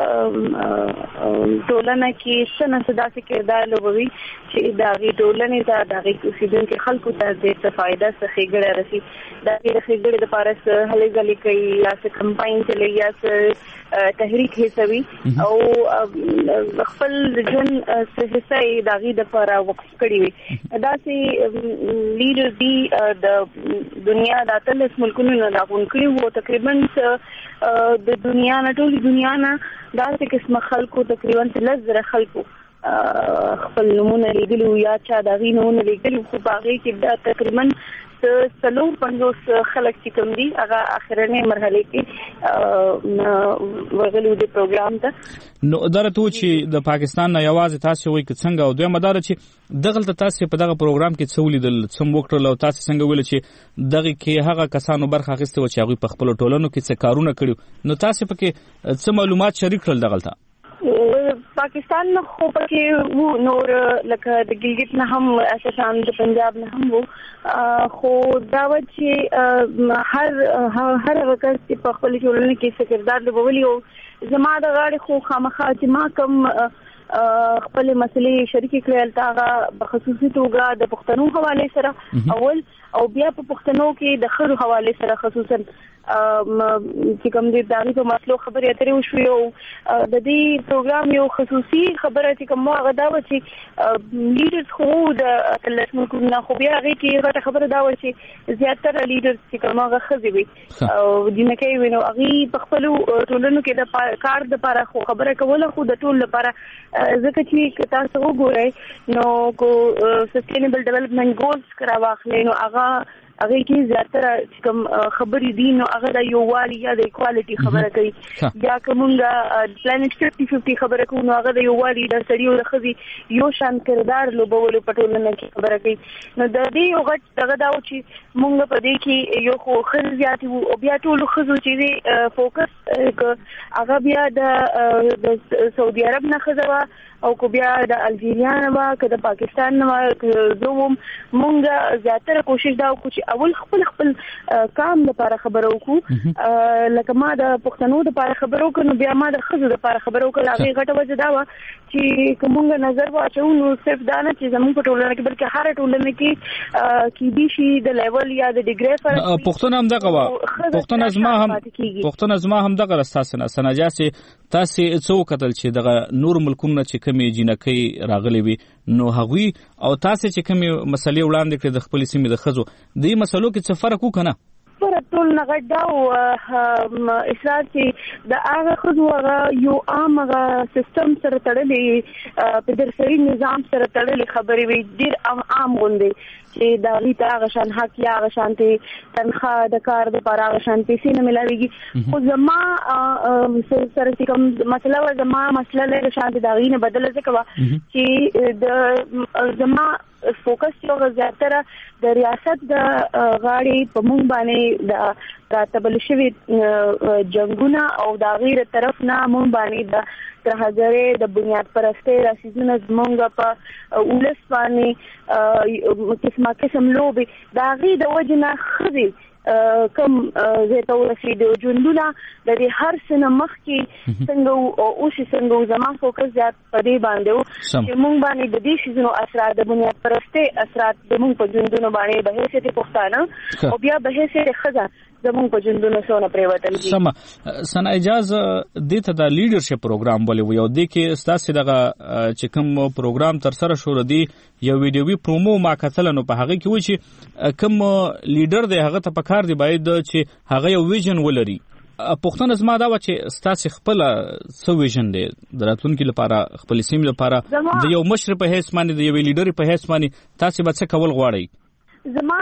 ټولنه کې څنګه صداسي کردار لوبوي چې دا غي ټولنه دا د اوسیدونکو خلکو ته د فائدہ څخه ګړه رسي. دا د خېګړې د پارس هلي ځلې کوي یا څه کمپاین چلی یا څه تحریک هڅوي او خپل ژوند څه حصہ د غي د لپاره وقف کړی وي. دا سي لیډر دی د دنیا د اتلس ملکونو نه راغون کړی وو. تقریبا د دنیا نه ټول دنیا نه دا څه قسم خلکو تقریبا لزر خلکو خپل نمونه لګلو یا چا دا غي نمونه لګلو خو باغې کې دا تقریبا سلو پنځوس خلک چې کوم دي هغه اخرنۍ مرحله کې ورغلو د پروګرام ته. نو درته چې د پاکستان نه یوازې تاسو وایي چې څنګه او دوی مدار چې دغه تاسو په دغه پروګرام کې څه ولیدل څم وکړل او تاسو څنګه ویل چې دغه کې هغه کسانو برخه اخیسته و چې هغه په خپل ټولنو کې څه کارونه کړو، نو تاسو پکې څه معلومات شریک کړل دغه ته؟ پاکستان نه خو پکې وو، نور لکه د ګلګت نه هم اساساً د پنجاب نه هم وو، خو دا و چې هر هر وخت چې په خپل ټولنه کې څه کردار لوبولي او زما د غاړې خو خامخا چې ما کوم خپل مسلې شریکې کړل تاغه په خصوصي توګه د پښتنو حواله سره اول او بیا په پښتنو کې د خرو حواله سره خصوصا چې کوم دې دغه په مسلو خبرې اترې وشوي او د دې پروګرام یو خصوصي خبره چې کوم هغه دا و چې لیډرز خو د اتلس ملکونو خو بیا هغه کې غټه خبره دا و چې زیاتره لیډرز چې کوم هغه خزي وي او د نکي وینو هغه په خپل ټولنو کې د کار د لپاره خو خبره کوله خو د ټول لپاره ځکه چې تاسو وګورئ نو کو سستینبل ډیولپمنٹ ګولز کرا واخلې نو هغه هغه کې زیاتره کوم خبرې دي نو هغه د یووالي یا د اکوالټي خبره کوي بیا کومه پلانټ فifty fifty خبره کوي نو هغه د یووالي د سړیو د خزي یو شان کردار لوبولو پټولنه کې خبره کوي نو د دې یو غټ دغه دا و چې مونږ په دې کې یو خو خزياتي او بیا ټول خزو چې فوکس هغه بیا د سعودي عرب نه خزوا او کو بیا د الجیریا نه که د پاکستان نه زوم مونږ زیاتره کوشش دا وکړو چې اول خپل خپل کام لپاره خبرو وکړو لکه ما د پښتنو لپاره خبرو وکړو نو بیا ما د خزو لپاره خبرو وکړو هغه غټه وجه دا و چې کومه نظر واچو نو صرف دا نه چې زموږ په ټولنه کې بلکې هر ټولنه کې کې دي شي د لیول یا د ډیګری فرق پښتون هم دغه وا پښتون ازما هم پښتون ازما هم دغه راستاسنه سنجاسي تاسو څو کتل چې دغه نور ملکونه چې کمی جنکې راغلي وي نو هغوی او تاسو چې کمی مسلې وړاندې کړې د خپل سیمې د خزو د مسلو کې څه فرق وکنه پر ټول نغدا او اصلاح چې د هغه خزو هغه یو عام هغه سیستم سره تړلې په درسري نظام سره تړلې خبرې وي ډیر عام غونډې چې دا ریته هغه شان حق یا هغه شانتي تنخواه د کار د لپاره هغه شان پیسې نه ملاويږي خو زما سره چې کوم مسله و زما مسله له شانتي دا غینه بدله ځکه چې د زما فوکس یو زیاتره د ریاست د غاړي په مونږ باندې د راتبل شوی جنگونه او د غیر طرف نه مونږ باندې د ترهګرې د بنیاد پرسته راسیزونه زمونږ په ولس باندې قسمه قسم لوبي د غیر د وجنه خزي کم زه ته ورسېدو ژوندونه د دې هر سنه مخ کې څنګه او شي څنګه زمون فوکس زیات پدې باندې چې مونږ باندې د دې شیزونو اثرات د بنیاد پرسته اثرات د مونږ په ژوندونو باندې به هیڅ ته پښتانه او بیا به هیڅ خزه زمون په ژوندونو سونه پریوتل دي سم سن اجازه د ته د لیډرشپ پروګرام بولې یو د کې ستاسو دغه چې کوم پروګرام تر سره شو ردی یو ویډیوي پرومو ما کتل نو په هغه کې و چې کوم لیډر دی هغه ته پکار دی باید چې هغه یو ویژن ولري پښتون زما دا و چې ستاسو خپل څه ویژن دی دراتونکو لپاره خپل سیم لپاره د یو مشر په هیڅ باندې د یو لیډر په هیڅ باندې تاسو به څه کول غواړئ زما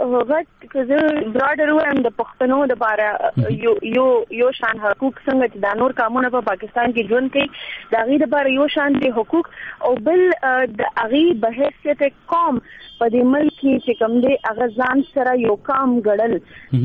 غټ کزه براډر ویم د پښتنو د لپاره یو یو یو شان حقوق څنګه چې د نور قانون په پاکستان کې ژوند کوي د غیر لپاره یو شان دي حقوق او بل د غي به حیثیت قوم په دې ملک کې چې کوم دي اغزان سره یو کام غړل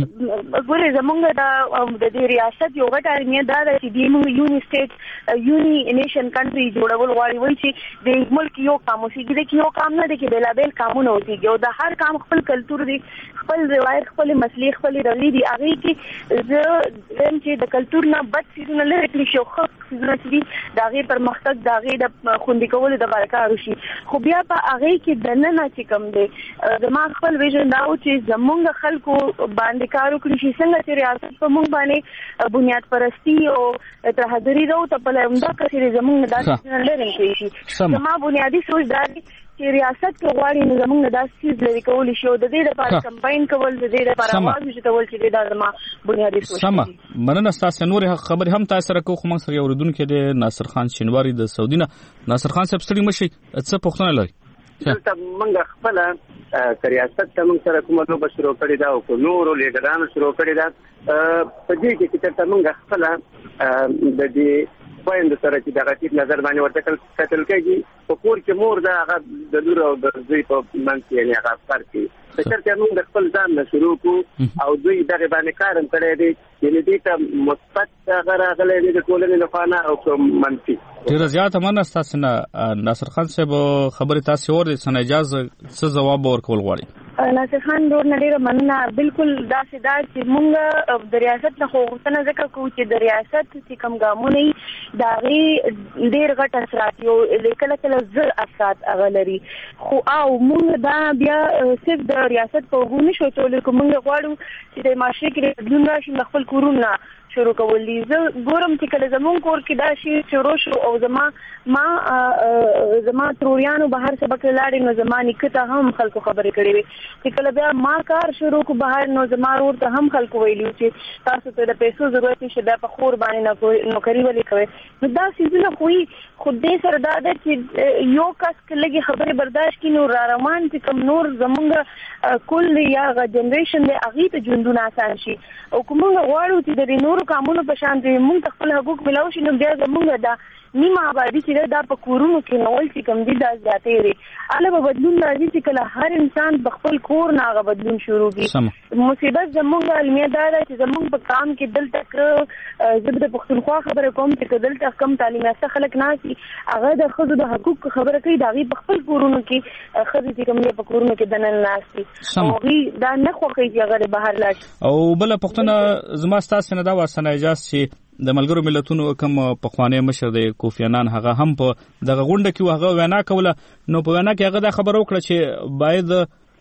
ګوره زمونږ د د دې ریاست یو غټ ارمیا دا چې دی موږ یونی سټیټ یونی نیشن کنټری جوړول غواړي وای چې د ملک یو کام اوسېږي د یو کام نه دی کې بلابل کامونه اوسېږي او د هر کام خپل کلچر دی خپل روایت خپل مسلې خپل رغلي دي هغه کې زه زم چې د کلچر نه بد سيزونه لري کلی شو خو سيزونه چې داغه پر مختګ داغه د خوندې کول د برکار شي خو بیا په هغه کې دنه چې کوم دی زما خپل ویژن دا و چې زمونږ خلکو باندې کار وکړي چې څنګه چې ریاست په مونږ باندې بنیاد پرستی او ترهګری راو ته په لمدا کې زمونږ داسې لري شي زما بنیادی سوچ دا چې ریاست کې غواړي نو زمونږ داسې لري کول شي او د دې لپاره کمپاین کول د دې لپاره आवाज وشتول چې دا زما بنیادی سوچ سم مننه تاسو نور خبر هم تاسو سره کوم سره یو ردون کې د ناصر خان شینواری د سعودي نه ناصر خان صاحب ستړي مشي څه پوښتنه لري دلته موږ خپل ریاست ته موږ سره کومه لوبه شروع کړې ده او نورو لیډرانو شروع کړې ده په دې کې چې موږ خپل د دې پوینټ سره چې د غټیب نظر باندې ورته کتل کېږي په کور کې مور دا هغه د لور او د زوی په منځ کې نه هغه فرق دی چې موږ د خپل ځان نه شروع کو او دوی دغه باندې کارم کړی دی چې دې ته مثبت هغه راغلی دی د ټولنې لپاره او کوم منفي ډیر زیات مننه تاسو نه ناصر خان صاحب خبره تاسو ور سن اجازه څه جواب ورکول غواړي ناصر خان ډور نه ډیره مننه. بالکل داسې دا چې موږ د ریاست نه غوښتنه ځکه کوو چې د ریاست چې کوم ګامونه د هغې ډېر غټ اثرات یو کله کله زر اثرات هغه لري، خو او موږ دا بیا صرف د ریاست په اوږو نه شو اچولی، که موږ غواړو چې د معاشرې کې بدلون راشي له خپل کورونه شروع کول دي. زه ګورم چې کله زمونږ کور کې دا شی شروع شو او زما ما زما تروریانو بهر سبق لاړې نو زما نیکه ته هم خلکو خبرې کړې وي چې کله بیا ما کار شروع کو بهر نو زما ورور ته هم خلکو ویلي چې تاسو ته د پیسو ضرورت نشته دا په خور باندې نوکري ولې کوئ. نو دا څیزونه خو خو دې سره دا ده چې یو کس که لږې خبرې برداشت کړي نو را روان چې کوم نور زمونږ کل یا هغه جنریشن دی هغې ته ژوندونه اسان شي. او که موږ غواړو چې د نورو کامونو په شان دی موږ ته خپل حقوق ملاو شي نو بیا زمونږ دا نیمه آبادي چې دا په کورونو کې نول چې کوم دي دا زیاتې دی هله به بدلون راځي چې کله هر انسان په خپل کور نه هغه بدلون شروع کړي. مصیبت زمونږ علمیه دا ده چې زمونږ په کام کې دلته که زه د پښتونخوا خبره کوم چې دلته کم تعلیم یافته خلک ناست دي هغه د ښځو د حقوقو خبره کوي د هغې په خپل کورونو کې ښځې چې کوم دي په کورونو کې دننه ناست دي او هغوی دا نه خوښوي چې هغه د بهر لاړ شي. او بله پوښتنه زما ستاسې نه دا وه ثنا اعجاز چې د ملګرو ملتونو کوم پخوانی مشر دی کوفی عنان هغه هم په دغه غونډه کې هغه وینا کوله نو په وینا کې هغه دا خبره وکړه چې باید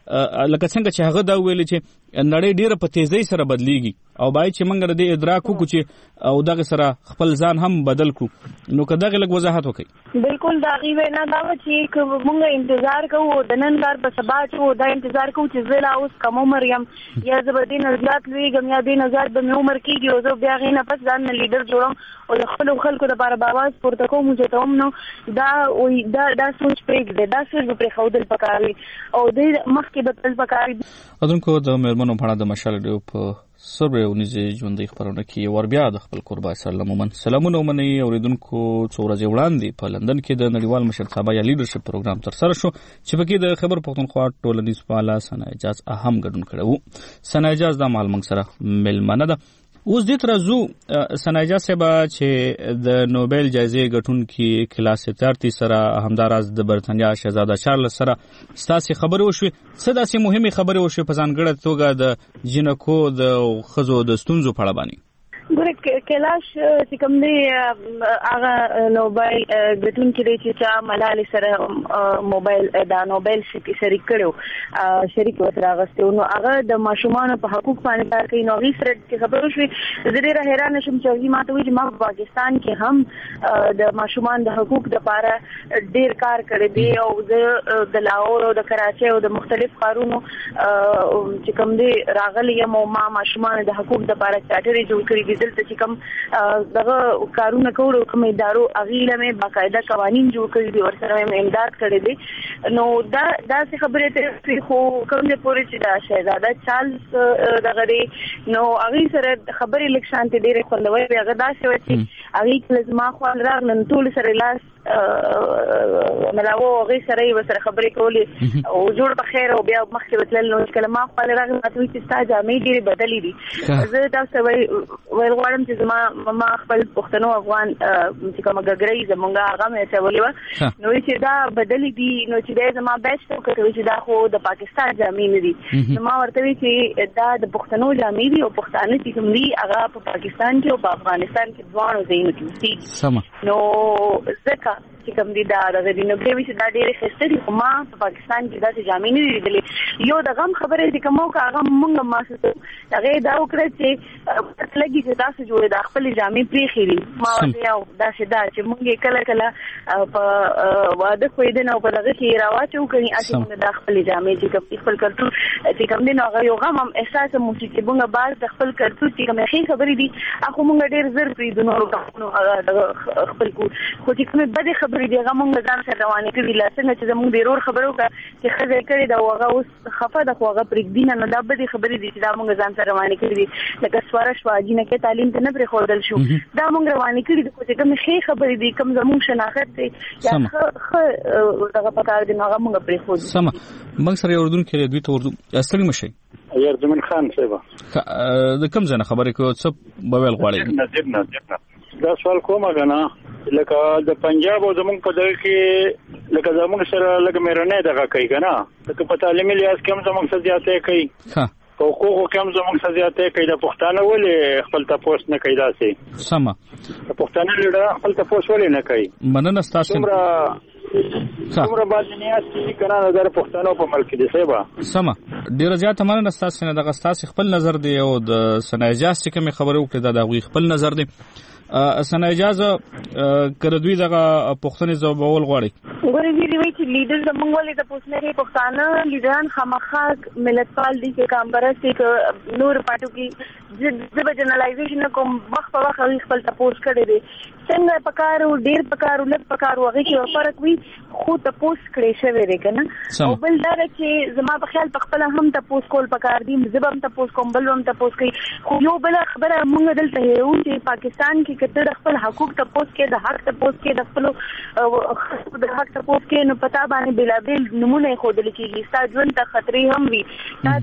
لکه څنګه چې هغه دا ویل چې نړۍ ډیره په تیزی سره بدلیږي او باید چې موږ د ادراک وکړو چې او دغه سره خپل ځان هم بدل کړو نو که دغه لږ وضاحت وکړي. بالکل دا غي وینا دا چې موږ انتظار کوو د نن کار په سبا چې دا انتظار کوو چې زه لا اوس کم عمر یم یا زه به دې نه زیات لویږم یا دې نه زیات به مې عمر کېږي او زه بیا هغې نه پس ځان نه لیډر جوړم او د خپلو خلکو دپاره به اواز پورته کوم اوچتوم نو دا دا دا سوچ پرېږدي دا سوچ به پرېښودل پکار وي او دې مخکې به تل پکار وي. اودونکو د مېرمنو په اړه د مشال ډیو په سربې ونیزې ژوندۍ خپرونه کې ور بیا د خپل کوربای سره لمومن سلامونه ومنئ. اوریدونکو څو ورځې وړاندې په لندن کې د نړیوال مشرتابه یا لیډرشپ پروګرام ترسره شو چې پکې د خیبر پښتونخوا ټولنیز فعاله ثنا اعجاز اهم ګډون کړی و. ثنا اعجاز دا مهال موږ سره مېلمنه ده. اوس دې تر ځو ثنا اعجاز صاحب چې د نوبل جایزې ګټونکي کلاس تارتي سره همداراز د برتانیا شهزاده چارلز سره ستاسې خبرې وشوې څه داسې مهمې خبرې وشوې په ځانګړې توګه د جنکو د ښځو د ستونزو په اړه باندې؟ ګوره کلاش چې کوم دی هغه نوبل ګټونکي دی چې چا ملالۍ سره موبایل دا نوبل شریک کړی شریک ورسره اخیستی نو هغه د ماشومانو په حقوق باندې کار کوي نو هغې سره چې خبرې وشوې زه ډېره حیرانه شوم چې هغې ما ته وایي چې ما په پاکستان کې هم د ماشومان د حقوق دپاره ډېر کار کړی دی او زه د لاهور او د کراچۍ او د مختلف ښارونو چې کوم دی راغلی یم او ما ماشومانو د حقوق دپاره چارټرې جوړ کړي دي دلته چې کوم دغه کارونه کوو کوم ادارو هغې له مې باقاعده قوانین جوړ کړي دي ورسره مې امداد کړی دی نو دا داسې خبرې ته خو کوم ځای پورې چې دا شهزاده چارلز دغه دی نو هغې سره خبرې لږ شانتې ډېرې خوندورې وې هغه داسې وه چې هغې کله زما خوا راغلل ټولو سره لاس ملاوه هغې سره یې ورسره خبرې کولې او جوړ په خیر او بیا مخکې به تلل نو چې کله ما خوا راغلل ما ته وایي چې ستا جامې ډېرې بدلې دي زه تاسو ته ویل غواړم چې زما ما خپل پښتنو افغان چې کومه ګګرۍ زمونږ هغه مې اچولې وه نو وایي چې دا بدلې دي نو چې دی زما بیسټ وکړه چې دا خو د پاکستان جامې نه دي نو ما ورته وایي چې دا د پښتنو جامې دي او پښتانه چې کوم دي هغه په پاکستان کې او په افغانستان کې دواړو ځایونو کې اوسېږي نو ځکه چې کوم دي دا دغه دي نو بیا وایي چې دا ډېرې ښایسته دي خو ما په پاکستان کې داسې جامې نه دي لیدلې یو د غم خبرې چې کوم وکړه هغه مونږ هم محسوسوو هغې دا وکړه چې پته لګي چې تاسو جوړې دا خپلې جامې پرېښې دي ما ورته یو داسې دا چې مونږ یې کله کله په واده ښویېدنه او په دغه کې یې راواچوو که هسې مونږ دا خپلې جامې چې کوم خپل کلتور چې کوم دی نو هغه یو غم هم احساس هم وشي چې مونږ بعض د خپل کلتور چې کومې ښې خبرې دي هغه مونږ ډېر زر پرېږدو نورو کمونو خپل کور خو چې کومې بدې خبرې دي هغه مونږ ځان سره روانې کړي لا څنګه چې زمونږ د ورور خبره وکړه چې ښځه یې کړې ده او هغه اوس خفه ده خو هغه پرېږدي نه نو دا بدې خبرې دي چې دا مونږ ځان سره روانې کړي دي لکه سواره شوه جینکۍ تعلیم ته نه پرېښودل شو دا مونږ روانې کړي دي خو چې کومې ښې خبرې دي کوم زمونږ شناخت دی یا ښه ښه دغه پکار دي نو هغه مونږ پرېښودو. سمه موږ سره یو اردونکی دی دوی ته اردو ستړي مه شئ. یرجمن خان صاحب د کوم ځای نه خبرې کوو څه به ویل غواړئ؟ نه نه دا سوال کومه که نه لکه د پنجاب او زمونږ په دغه کې لکه زموږ سره لکه مېرنې دغه کوي کنه لکه په تعلیمي لحاظ کې هم زموږ سره زیاتې کوي ها په حقوقو کې هم زموږ سره زیاتې کوي د پښتانه ولې خپل تپوس نه کوي داسې سمه د پښتانه لیډر خپل تپوس ولې نه کوي مننه ستاسو څومره څومره باندې نیاز چې کنه نظر پښتنو په ملک دي سبا سمه ډیر زیات مننه ستاسو نه دغه ستاسو خپل نظر دی او د سنایجاز چې کوم خبره وکړه دا غوي خپل نظر دی سنایجاز کړه دوی دغه پښتني ځوابول غواړي ګورې ویلي وی چې لیډر زموږ ولې د پوسټنري پښتانه لیډران خامخا ملتپال دي چې کامبرسي ک نور پټو کې د جنرالایزیشن کوم وخت په وخت خپل تپوس کړي دي څنګه پکارو ډیر پکارو لږ پکارو هغه کې فرق وي خو تپوس کړي شوی دی کنه او بل دا چې زما په خیال په خپل هم تپوس کول پکار دي زبم تپوس کوم بل هم تپوس کوي خو یو بل خبره موږ دلته یو چې پاکستان کې کته د خپل حقوق تپوس کې د حق تپوس کې د خپل د حق تپوس کې نو پتا باندې بلابل نمونه خودل کېږي ستا ژوند ته خطرې هم وي دا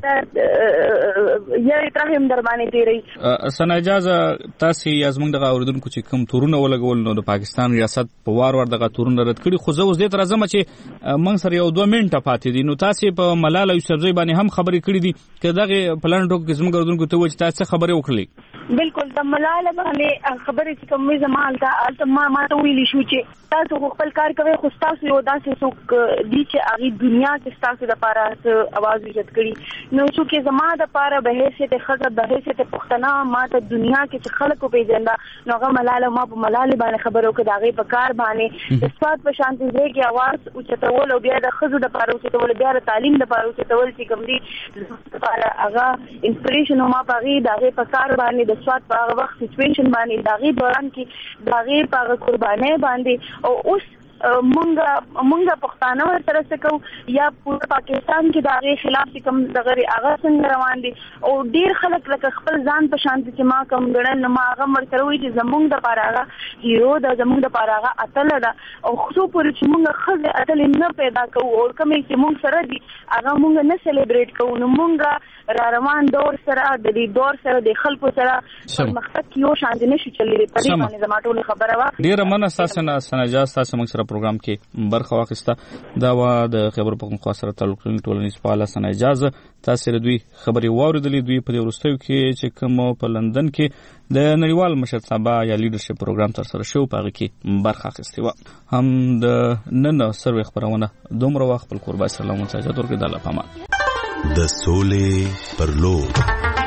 د یې ترهم در باندې تیری سنایجاز تاسو یې زموږ د اوریدونکو چې کوم تورونه ولګول نو د پاکستان ریاست په وار ور دغه تورونه رد کړي خو زه اوس دې تر ازم چې موږ سره یو دوه منټه پاتې دي نو تاسو په ملاله یوسفزۍ باندې هم خبرې کړې دي چې دغه پلان ټوک کې زموږ اوریدونکو ته و چې تاسو خبرې وکړلې بالکل د ملاله باندې خبرې چې کوم زمال دا الته ما ما ته ویلی شو چې تاسو خپل کار کوي خو تاسو یو داسې څوک دي چې هغه دنیا کې تاسو د لپاره आवाज وجد کړي نو چې زما د لپاره به حیثیت خزه به حیثیت پښتنه ما ته دنیا کې چې خلکو پیژنده نو هغه ملاله ما په ملاله باندې خبرو کې داغه په کار باندې د سواد په شانتي ځای کې आवाज او چتول او بیا د خزو د لپاره او چتول بیا د تعلیم د لپاره او چتول چې کوم دي لپاره هغه انسپریشن ما پغې داغه په کار باندې د سواد په هغه وخت سچويشن باندې داغه دوران کې داغه په قرباني باندې او اوس مونږه مونږه پښتانه سره سکو یا پوره پاکستان کې داغه خلاف کوم دغه هغه څنګه روان دي او ډیر خلک لکه خپل ځان په شانتي چې ما کوم ګړن ما هغه مرتر وي چې زمونږ د پاره هیرو د زمونږ د پاره اتل ده او خصوص پر چې مونږ خزه اتل نه پیدا کوو او کوم چې مونږ سره دي هغه مونږ نه سلیبریټ کوو نو مونږ را روان دور سره د دې دور سره د خلکو سره مخکې یو شانتي نشي چللی په دې باندې زما ټول خبره وا ډیر من اساسا سنجاز تاسو موږ سره پروګرام کې برخه واخیسته دا وا د خبر پښتونخوا سره تعلق لري ټولنیز فعال سنجاز تاسو ردوی خبري واوریدلې دوی په ورستیو کې چې کوم په لندن کې د نړیوال مشر صاحب یا لیډرشپ پروګرام تر سره شو پاره کې برخه اخیسته و هم د نن سروي خبرونه دومره وخت خپل قربان سلام مساجد ورکړه د الله پامان د سولې پر لور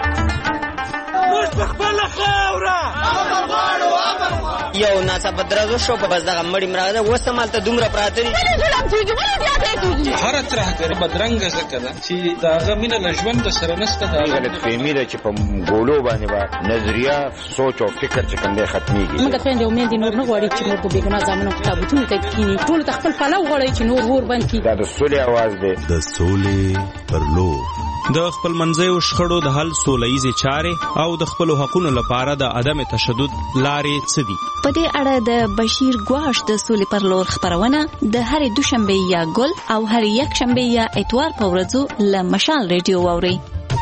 مستقبل خاورا یو ناڅه بدرازو شو په بس دغه مړی مرغه وسمال ته دومره پراته دي هر تر هغه بدرنګ زکه ده چې داغه مینه لژوند سره نسته دا غلط فهمي ده چې په ګولو باندې با نظریه سوچ او فکر چې کوم ختميږي موږ ته د امید نور نه غواړي چې موږ به ګنا ځامنو کتابونه ته کینی ټول تخپل پلو غواړي چې نور ور باندې دا د سولې आवाज ده د سولې پر لور د خپل منځیو شخړو د حل سولهیزې چارې او د خپل حقوقو لپاره د عدم تشدد لارې څه دي په دې اړه د بشیر ګواش د سولې پر لور خبرونه د هرې دوشنبه یا ګل او هر یک شنبه یا اتوار په ورځو له مشال ریډیو واوري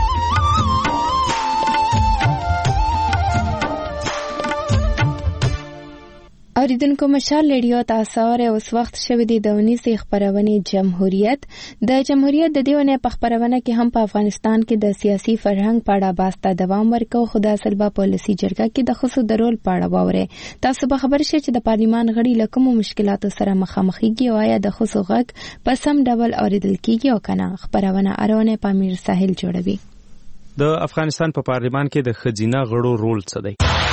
اوریدونکو مشال ریډیو تاسو اوس وخت شوه دی د ونیسې خبرونه جمهوریت د جمهوریت د دیونه په خبرونه کې هم په افغانستان کې د سیاسي فرهنګ په اړه باسته دوام ورکو خدا سلبا پالیسي جرګه کې د خصوصي د رول په اړه واوري تاسو به خبر شئ چې د پارلیمان غړي له کوم مشکلاتو سره مخامخ کیږي او آیا د خصوصي غږ په سم ډول اوریدل کیږي او کنه خبرونه ارونه پامیر ساحل جوړوي د افغانستان په پارلیمان کې د خزینه غړو رول څه دی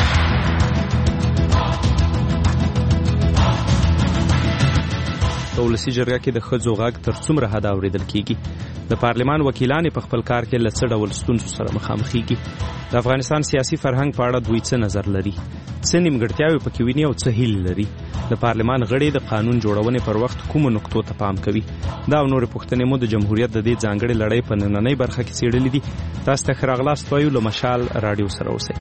د ولسی جرګه کې د خځو غږ تر څومره حد اوریدل کیږي د پارلمان وکیلان په خپل کار کې لڅ ډول ستونزو سره مخامخ کیږي د افغانستان سیاسي فرهنګ په اړه دوی څه نظر لري څه نیمګړتیاوې پکې ویني او څه هیله لري د پارلمان غړي د قانون جوړونې پر وخت کوم نقطو ته پام کوي دا نور پوښتنې مو د جمهوریت د دې ځانګړي لړۍ په نننۍ برخه کې څېړلې دي تاسو ته خراغلاست وایو له مشال رادیو سره اوسئ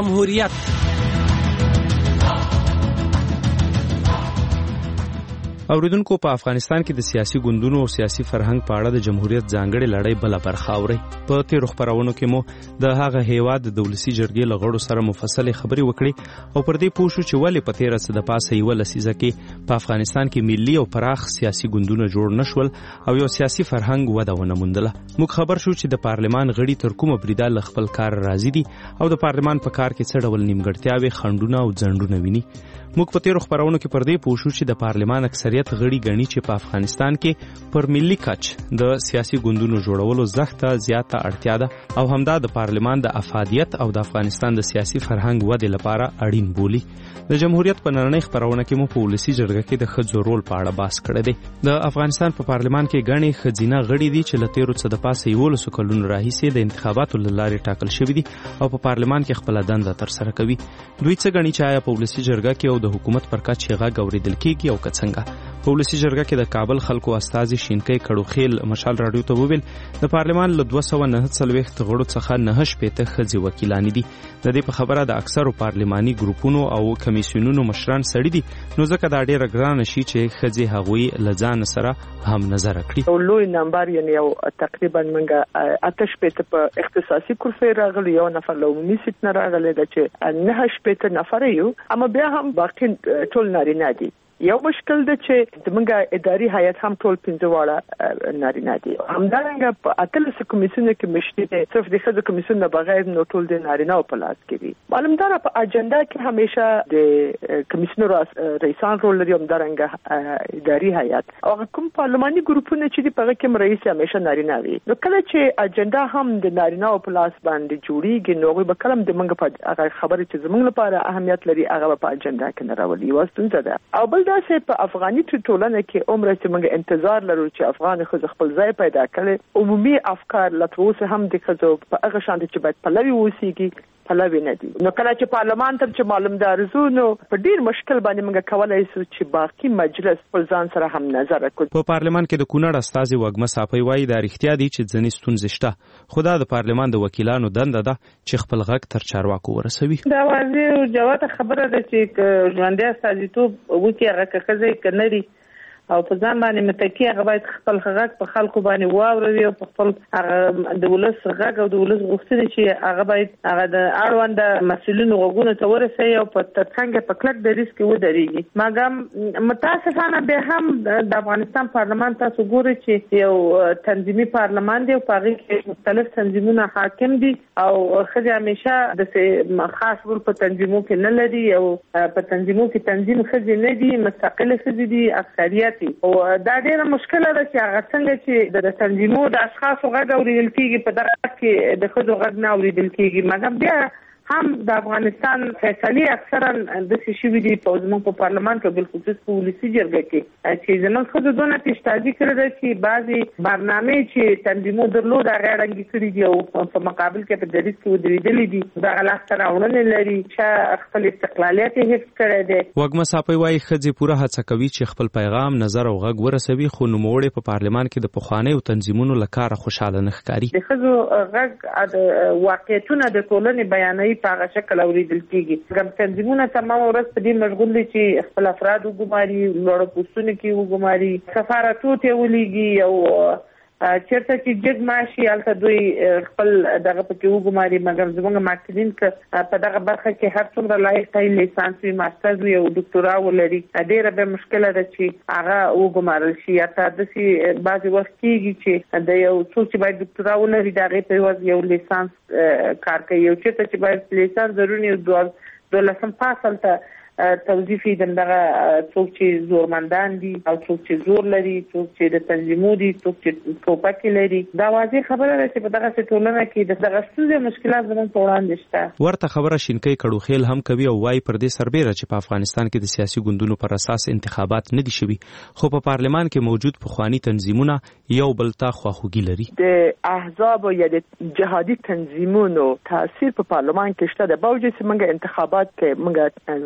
جمهوریت اوریدونکو په افغانستان کې د سیاسي ګوندونو او سیاسي فرهنګ په اړه د جمهوریت ځانګړې لړۍ بله برخه اورئ. په تیرو خپرونو کې مو د هغه هیواد د ولسي جرګې له غړو سره مفصلې خبرې وکړې او پر دې پوه شو چې ولې په تیره څه د پاسه یوه لسیزه کې په افغانستان کې ملي او پراخ سیاسي ګوندونه جوړ نه شول او یو سیاسي فرهنګ وده ونه موندله. موږ خبر شو چې د پارلمان غړي تر کومه بریده له خپل کار راضي دي او د پارلمان په کار کې څه ډول نیمګړتیاوې خنډونه او ځنډونه ویني. موږ په تیرو خبرونو کې پر دې پوه شو چې د پارلمان اکثریت غړي ګڼي چې په افغانستان کې پر ملي کچ د سیاسي ګوندونو جوړولو زښته زیاته اړتیا ده او همدا د پارلمان د افادیت او د افغانستان د سیاسي فرهنګ ودې لپاره اړین بولي. د جمهوریت په نړۍ خبرونه کې مو په ولسي جرګه کې د ښځو رول په اړه بحث کړی دی. د افغانستان په پارلمان کې ګڼې ښځینه غړي دي چې له تیرو څه د پاسه یولسو کلونو راهیسې د انتخاباتو له لارې ټاکل شوي دي او په پارلمان کې خپله دنده ترسره کوي. دوی څه ګڼي چې آیا په ولسي جرګه کې او د حکومت پر کچ یې غږ اورېدل کېږي او که څنګه. په ولسي جرګه کې د کابل خلکو استازي شینکۍ کړوخیل مشال راډیو ته وویل د پارلمان له دوه سوه نهه څلوېښت غړو څخه نهه شپېته ښځې وکیلانې دي. د دې په خبره د اکثرو پارلماني ګروپونو او کمیسیونونو مشران سړي دي، نو ځکه دا ډېره ګرانه شي چې ښځې هغوی له ځانه سره هم نظر کړي. لوی نمبر یعنې یو تقریبا موږ اته شپېته په اختصاصي کرسۍ راغلي، یو نفر له عمومي سیټ نه راغلی ده چې نهه شپېته نفره یو، اما بیا هم باقي ټول نارینه دي. یو مشکل ده چې زموږ اداري هیئت هم ټول پنځه واړه نارینه دي. همدارنګه په اتلسو کمیسیونو کې مشري دي، صرف د ښځو کمیسیون نه بغیر نو ټول د نارینه‌و په لاس کې دي. معلومداره په اجنډا کې همیشه د کمیسیونو رئیسان رول لري، همدارنګه اداري هیئت او کوم پارلماني ګروپونه چې دي په هغه کې رئیس همیشه نارینه وي. نو کله چې اجنډا هم د نارینه‌و په لاس باندې جوړیږي نو هغوی به کله هم د موږ په هغه خبرې چې زموږ لپاره اهمیت لري هغه په اجنډا کې نه راولي. یوه ستونزه ده. او بل داسې په افغاني ټولنه کې عمره چې موږ انتظار لرو چې افغان ښځو خپل ځای پیدا کړي، عمومي افکار لا تر اوسه هم د ښځو په هغه شان چې باید پلوي اوسېږي پلوي نه دي. نو کله چې پارلمان ته چې معلومدار زو نو په ډیر مشکل باندې موږ کولای شو چې باقي مجلس پر ځان سره هم نظر وکړي. په پارلمان کې د کونړ استازي وګمه صافی وایي دا رښتیا دي چې ځینې ستونزې شته، خو دا د پارلمان د وکیلانو دنده ده چې خپل غږ تر چارواکو ورسوي. دا واضح او جوته خبره ده چې ژوندی استازیتوب وکړي هغه که ښځې که نري او په ځان باندې متکي هغه باید خپل غږ په خلکو باندې واوروي او په خپل هغه د ولس غږ او د ولس غوښتنې چې هغه باید هغه د اړونده مسؤلینو غوږونو ته ورسوي او په ترڅنګ په کلک دریځ کې ودرېږي. مګر متاسفانه بیا هم د افغانستان پارلمان تاسو ګورئ چې یو تنظیمي پارلمان دی او په هغې کې مختلف تنظیمونه حاکم دي او ښځې همیشه د خاص رول په تنظیمو کې نه لري او په تنظیمو کې تنظیم ښځې نه دي، مستقله ښځې دي اکثریت. او دا ډیره مشکله ده چې هغه څنګه چې د تنظیمو د اشخاصو غږ اورېدل کېږي په دغه کې د ښځو غږ نه اورېدل کېږي. مګر بیا هم د افغانستان فیصلې اکثرا داسې شوي دي په زموږ په پارلمان کې بالخصوص په ولسي جرګه کې چې زموږ ښځو دونه پیشتازي کړې ده چې بعضې برنامې چې تنظیمو درلود هغه ړنګې کړي دي او په مقابل کې په دریځ کې ودرېدلي دي، دغه لاسته راوړنې لري چې خپل استقلالیت یې حفظ کړی دی. وګمه صافی وایي ښځې پوره هڅه کوي چې خپل پیغام نظر او غږ ورسوي، خو نوموړی په پارلمان کې د پخوانیو تنظیمونو له کاره خوشحاله نه ښکاري. د ښځو غږ د واقعیتونه د ټولنې بیانوي په هغه شکل اورېدل کېږي. کوم تنظیمونه تمام ورځ په دې مشغول دي چې خپل افراد وګماري، لوړو پوستونو کې وګماري، سفارتو ته ولیږي او چېرته چې جګ ماشي هلته دوی خپل دغه پکې وګماري. مګر زموږ محصلین که په دغه برخه کې هر څومره لایق دی، لیسانس وي، ماسټرز وي او ډاکټورا ولري، ډېره بیا مشکله ده چې هغه وګمارل شي. حتی داسې بعضې وخت کېږي چې د یو څوک چې باید ډاکټورا ولري د هغې په عوض یو لیسانس کار کوي، یو چېرته چې باید لیسانس ضروري دولسم پاس هلته توظیفي دغه څوک چې زورمندان دي او څوک چې زور لري، څوک چې د تنظیمو دي، څوک چې ټوپکې لري. دا واضح خبره ده چې په دغسې ټولنه کې دغه ستونزې مشکلات زموږ په وړاندې شته. ورته خبره شینکۍ کړوخیل هم کوي او وایي پر دې سربیره چې په افغانستان کې د سیاسي ګوندونو پر اساس انتخابات نه دي شوي، خو په پارلمان کې موجود پخواني تنظیمونه یو بل ته خواخوږي لري. د احزاب یا د جهادي تنظیمونو تاثیر په پارلمان کې شته. د باوجود چې موږ انتخابات کې موږ د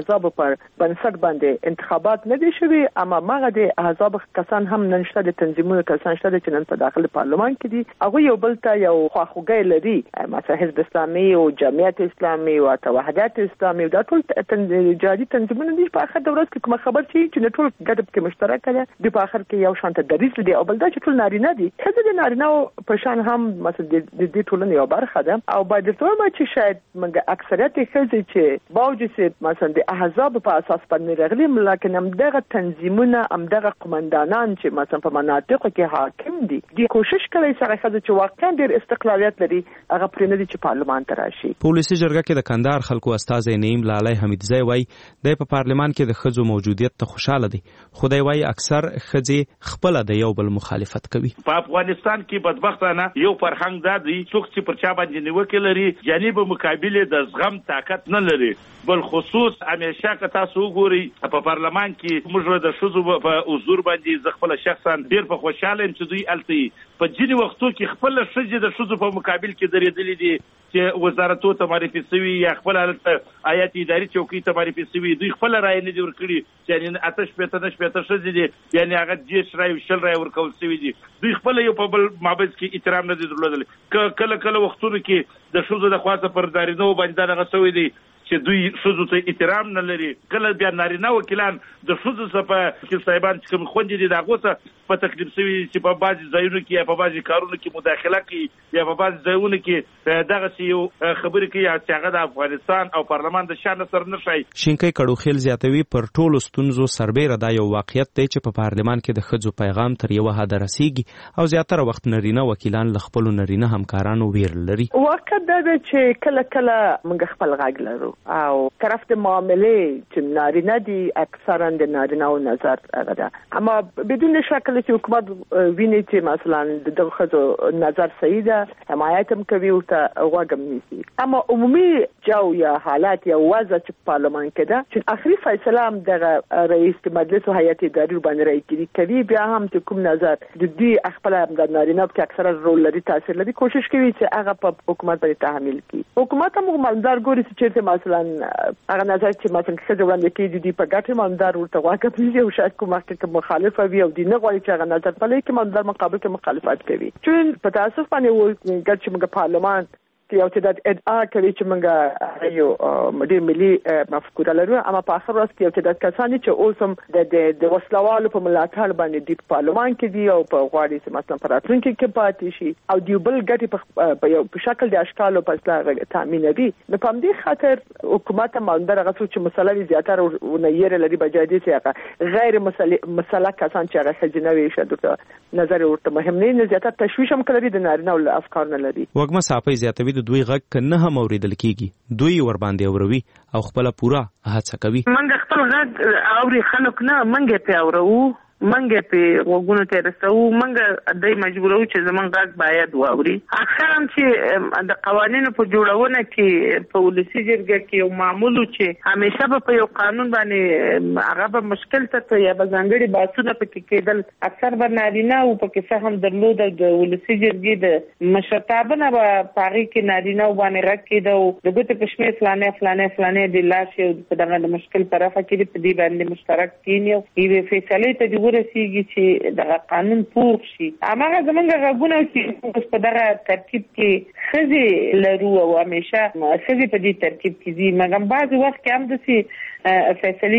احزاب پر بنسټ باندې انتخابات نه دي شوي، اما ماغه د احزاب کسان هم ننشته د تنظیمونو کسان شته چې نن په داخل پارلمان کې دي، هغه یو بل ته یو خواخوږي لري، مثلا حزب اسلامي او جمعیت اسلامي او وحدت اسلامي دا ټول جادي تنظیمونه دي. په اخر دورس کې کوم خبر چې ټول ګډ کې مشترک دي، د په اخر کې یو شانته دریس دي او بل دا چې ټول نارینه دي. خزه د نارینه په شان هم مثلا د دې ټولنې یو برخه ده او باید ته ما چې شاید موږ اکثریت خزه چې باوجود چې مثلا د احزاب په اساس باندې راغلي، لکه هم دغه تنظیمونه هم دغه قومندانان چې مثلا په مناطق کې حاکم دي دي کوشش کوي سره خزه چې واقعا ډېر استقلالیت لري هغه پرې نه دي چې پارلمان ته راشي. پولیسي جرګه کې د کندهار خلکو استازي نعیم لالی حمیدزی وایي د په پارلمان کې د خزو موجودیت ته خوشاله دي، خدای وایي اکثر خزي خپل د یو بل مخالفت کوي. په افغانستان کې بدبختانه یو فرهنګ دا دی څوک چې پر چا باندې نیوکه لري جانب مقابله د زغم طاقت نه لري، بل خصوص همیشه که تاسو وګورئ په پارلمان کې موږ د شذو په حضور باندې ز خپل شخصا ډیر په خوشاله یم چې دوی الته په ځینې وختو کې خپل شذ د شذو په مقابل کې درېدلې دي چې وزارتو ته معرفي شوي یا خپل آیات اداري چوکۍ ته معرفي شوي، دوی خپل رای نه دي ورکړي چې آتش پته نش پته شذ دي یعنی هغه دیش رای شل رای ورکول شوي دي، دوی خپل یو په بل مابز کې احترام نه دي درلودل. کله کله وختونو کې د شذو د خاصه پر دارینو باندې دغه شوی دي چې دوی شذو ته احترام نه لري. کله بیا نارینه وکیلان د شذو څخه وکیل صاحبان چې کوم خوندې دي دغه څه په تکلیف شوي چې په بعضي ځایونو کې یا په بعضي کارونو کې مداخله کوي یا په بعضي ځایونو کې دغه سی یو خبرې کوي چې هغه د افغانستان او پارلمان د شان سره نه شي. شینکۍ کډوخیل زیاتوي پر ټولو ستونزو سربېره دا یو واقعیت دی چې په پارلمان کې د خځو پیغام تر یو حده رسیږي او زیاتره وخت نارینه وکیلان له خپلو نارینه همکارانو ویر لري. واقع دا ده چې کله کله موږ خپل غږ لرو او طرف د معاملې چې نارینه دي اکثرا د نارینه او نظر هغه ده، اما بدون شک چې حکومت ویني چې مثلا د خځو نظر صحیح ده حمایت هم کوي او ته غوږ نیسي، اما عمومي جو یا حالات یا وضع چې پارلمان کې ده چې اخري فیصله هم د رئیس مجلس او هیئت اداري باندې راځي کوي، بیا هم چې کوم نظر د دې خپل د نارینه په اکثره رول لري تاثیر لري، کوشش کوي چې هغه په حکومت باندې تحمیل کړي. حکومت هم مالدار ګوري چې مثلا هغه نظر چې مثلا څه وړاندې کیږي دی په ګټه مالدار ورته واقعي او شاید کوم وخت کې مخالفه وي او دی نه غواړي چې هغه نظر په لای کې مالدار مقابل کې مخالفت کوي. چون په تاسو باندې و ګټه موږ پارلمان یو چې د ادعا کوي چې موږ یو مدیر ملي مفکوره لرو، اما په اخر ورځ کې یو چې د کسانی چې اوسم د د وسلوالو په ملاتړ باندې د پارلمان کې دی او په غواړي چې مثلا په راتلونکي کې پاتې شي او دی بل ګټي په یو په شکل د اشکالو په اصلاح تامینوي. نو په دې خاطر حکومت مالدار غوښتل چې مسلې زیاتره ونیر لري بجای دي چې هغه غیر مسلې مسله کسان چې هغه خجنوي شته نظر ورته مهم نه زیاتره تشویش هم کوي د نارینه او افکار نه لري. وګما صاحب زیاتوي دوی غږ کنه هم اوریدل کیږي، دوی ور باندې اوروي او خپل پورا هڅه کوي. منګ خپل غږ اوري خلک نه منګه ته اورو منګه په وګونو ته رسو، منګه دای مجبورو چې زمون غږ باید واوري. اکثر هم چې د قوانینو په جوړونه کې په ولسی جرګه کې یو معمول چې همیشه په یو قانون باندې هغه به مشکل ته یا بزنګړي باسونه پکې کېدل، اکثر به نارینه او پکې څه هم درلود د ولسی جرګې د مشرتابه نه به پاري کې نارینه باندې راک کېدو د ګوت پښمه فلانه فلانه فلانه د لاشه په دغه د مشکل طرفه کې په دې باندې مشترک کینیو ای فیصله ته رسیږي چې دغه قانون پوښ شي. اماغه زمونږ غوونه چې په دغه ترتیب کې خزي لرو او همیشه خزي په دې ترتیب کې دي، مګر بعض وخت کې هم د سي فیصله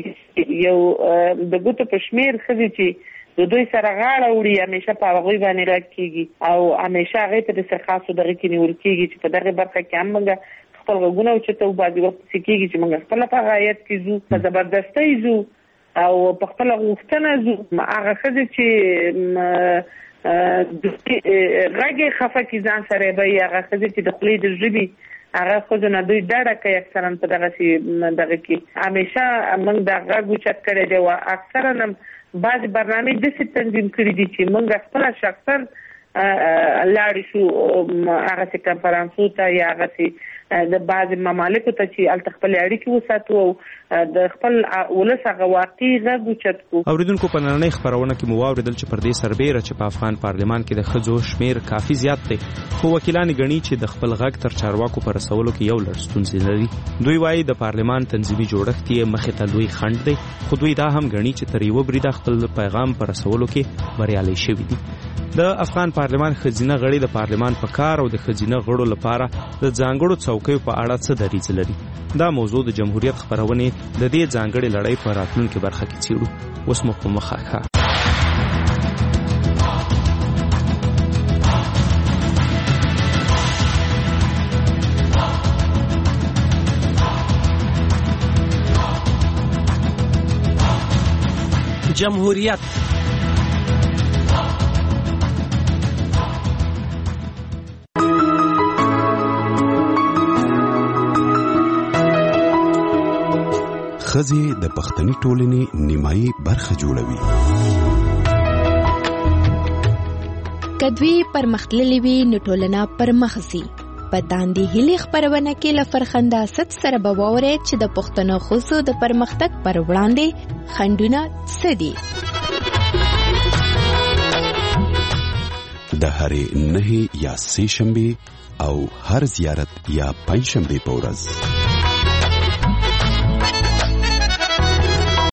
کې یو د ګوتو پښمیر خزي چې د دوی سره غاړه وړي همیشه په هغه باندې راکېږي او همیشه هغه ته د سرخاصو دغه کې نیول کېږي چې په دغه برخه کې هم موږ خپل غوونه چې ته بعض وخت سکیږي چې موږ خپل په غایت کې زو په زبردستۍ زو او په خپل غوښتنه زو هغه خزي چې غږی خفه کی ځان سره به هغه خزي چې د خپلې د ژبې هغه خو نه دوی ډاډه کوي اکثرا په دغه شي دغه کې همیشه موږ د غږ چت کړی دی او اکثرا بعض برنامه د ست تنظیم کړی دي چې موږ خپل شخصا لاړ شو هغه څه کنفرانسو ته یا هغه څه د بعض ممالکو ته چې ال خپل اړیکې وساتو او د خپل ولس هغه واقعي غږ اوچت کو. اوریدونکو په نننۍ خبرونه کې مو واوریدل چې پر دې سربېره چې په افغان پارلمان کې د ښځو شمیر کافي زیات دی، خو وکیلان غني چې د خپل غږ تر چارواکو پر رسولو کې یو لړ ستونزې لري. دوی وایي د پارلمان تنظیمي جوړښت یې مخې ته لوی خنډ دی، خو دوی دا هم غني چې تر یو بریده خپل پیغام پر رسولو کې بریالي شوي دي. د افغان پارلمان ښځینه غړي د پارلمان په کار او د ښځینه غړو لپاره د ځانګړو څوکیو په اړه څه دریځ لري. دا موضوع د جمهوریت خبرونې د دې ځانګړې لړۍ په راتلونکي برخه کې څیړو. اوس مو په مخه ښه. جمهوریت ښځې د پښتني ټولنې نیمایي برخه جوړوي. که دوی پرمختللي وي نو ټولنه پرمخ ځي. په داندې هیلې خپرونه کې له فرخنداست سره به واورئ چې د پښتنو ښځو د پرمختګ پر وړاندې خنډونه څه دي. د هرې نهې یا سې شنبې او هر زیارت یا پنځ شنبې په ورځ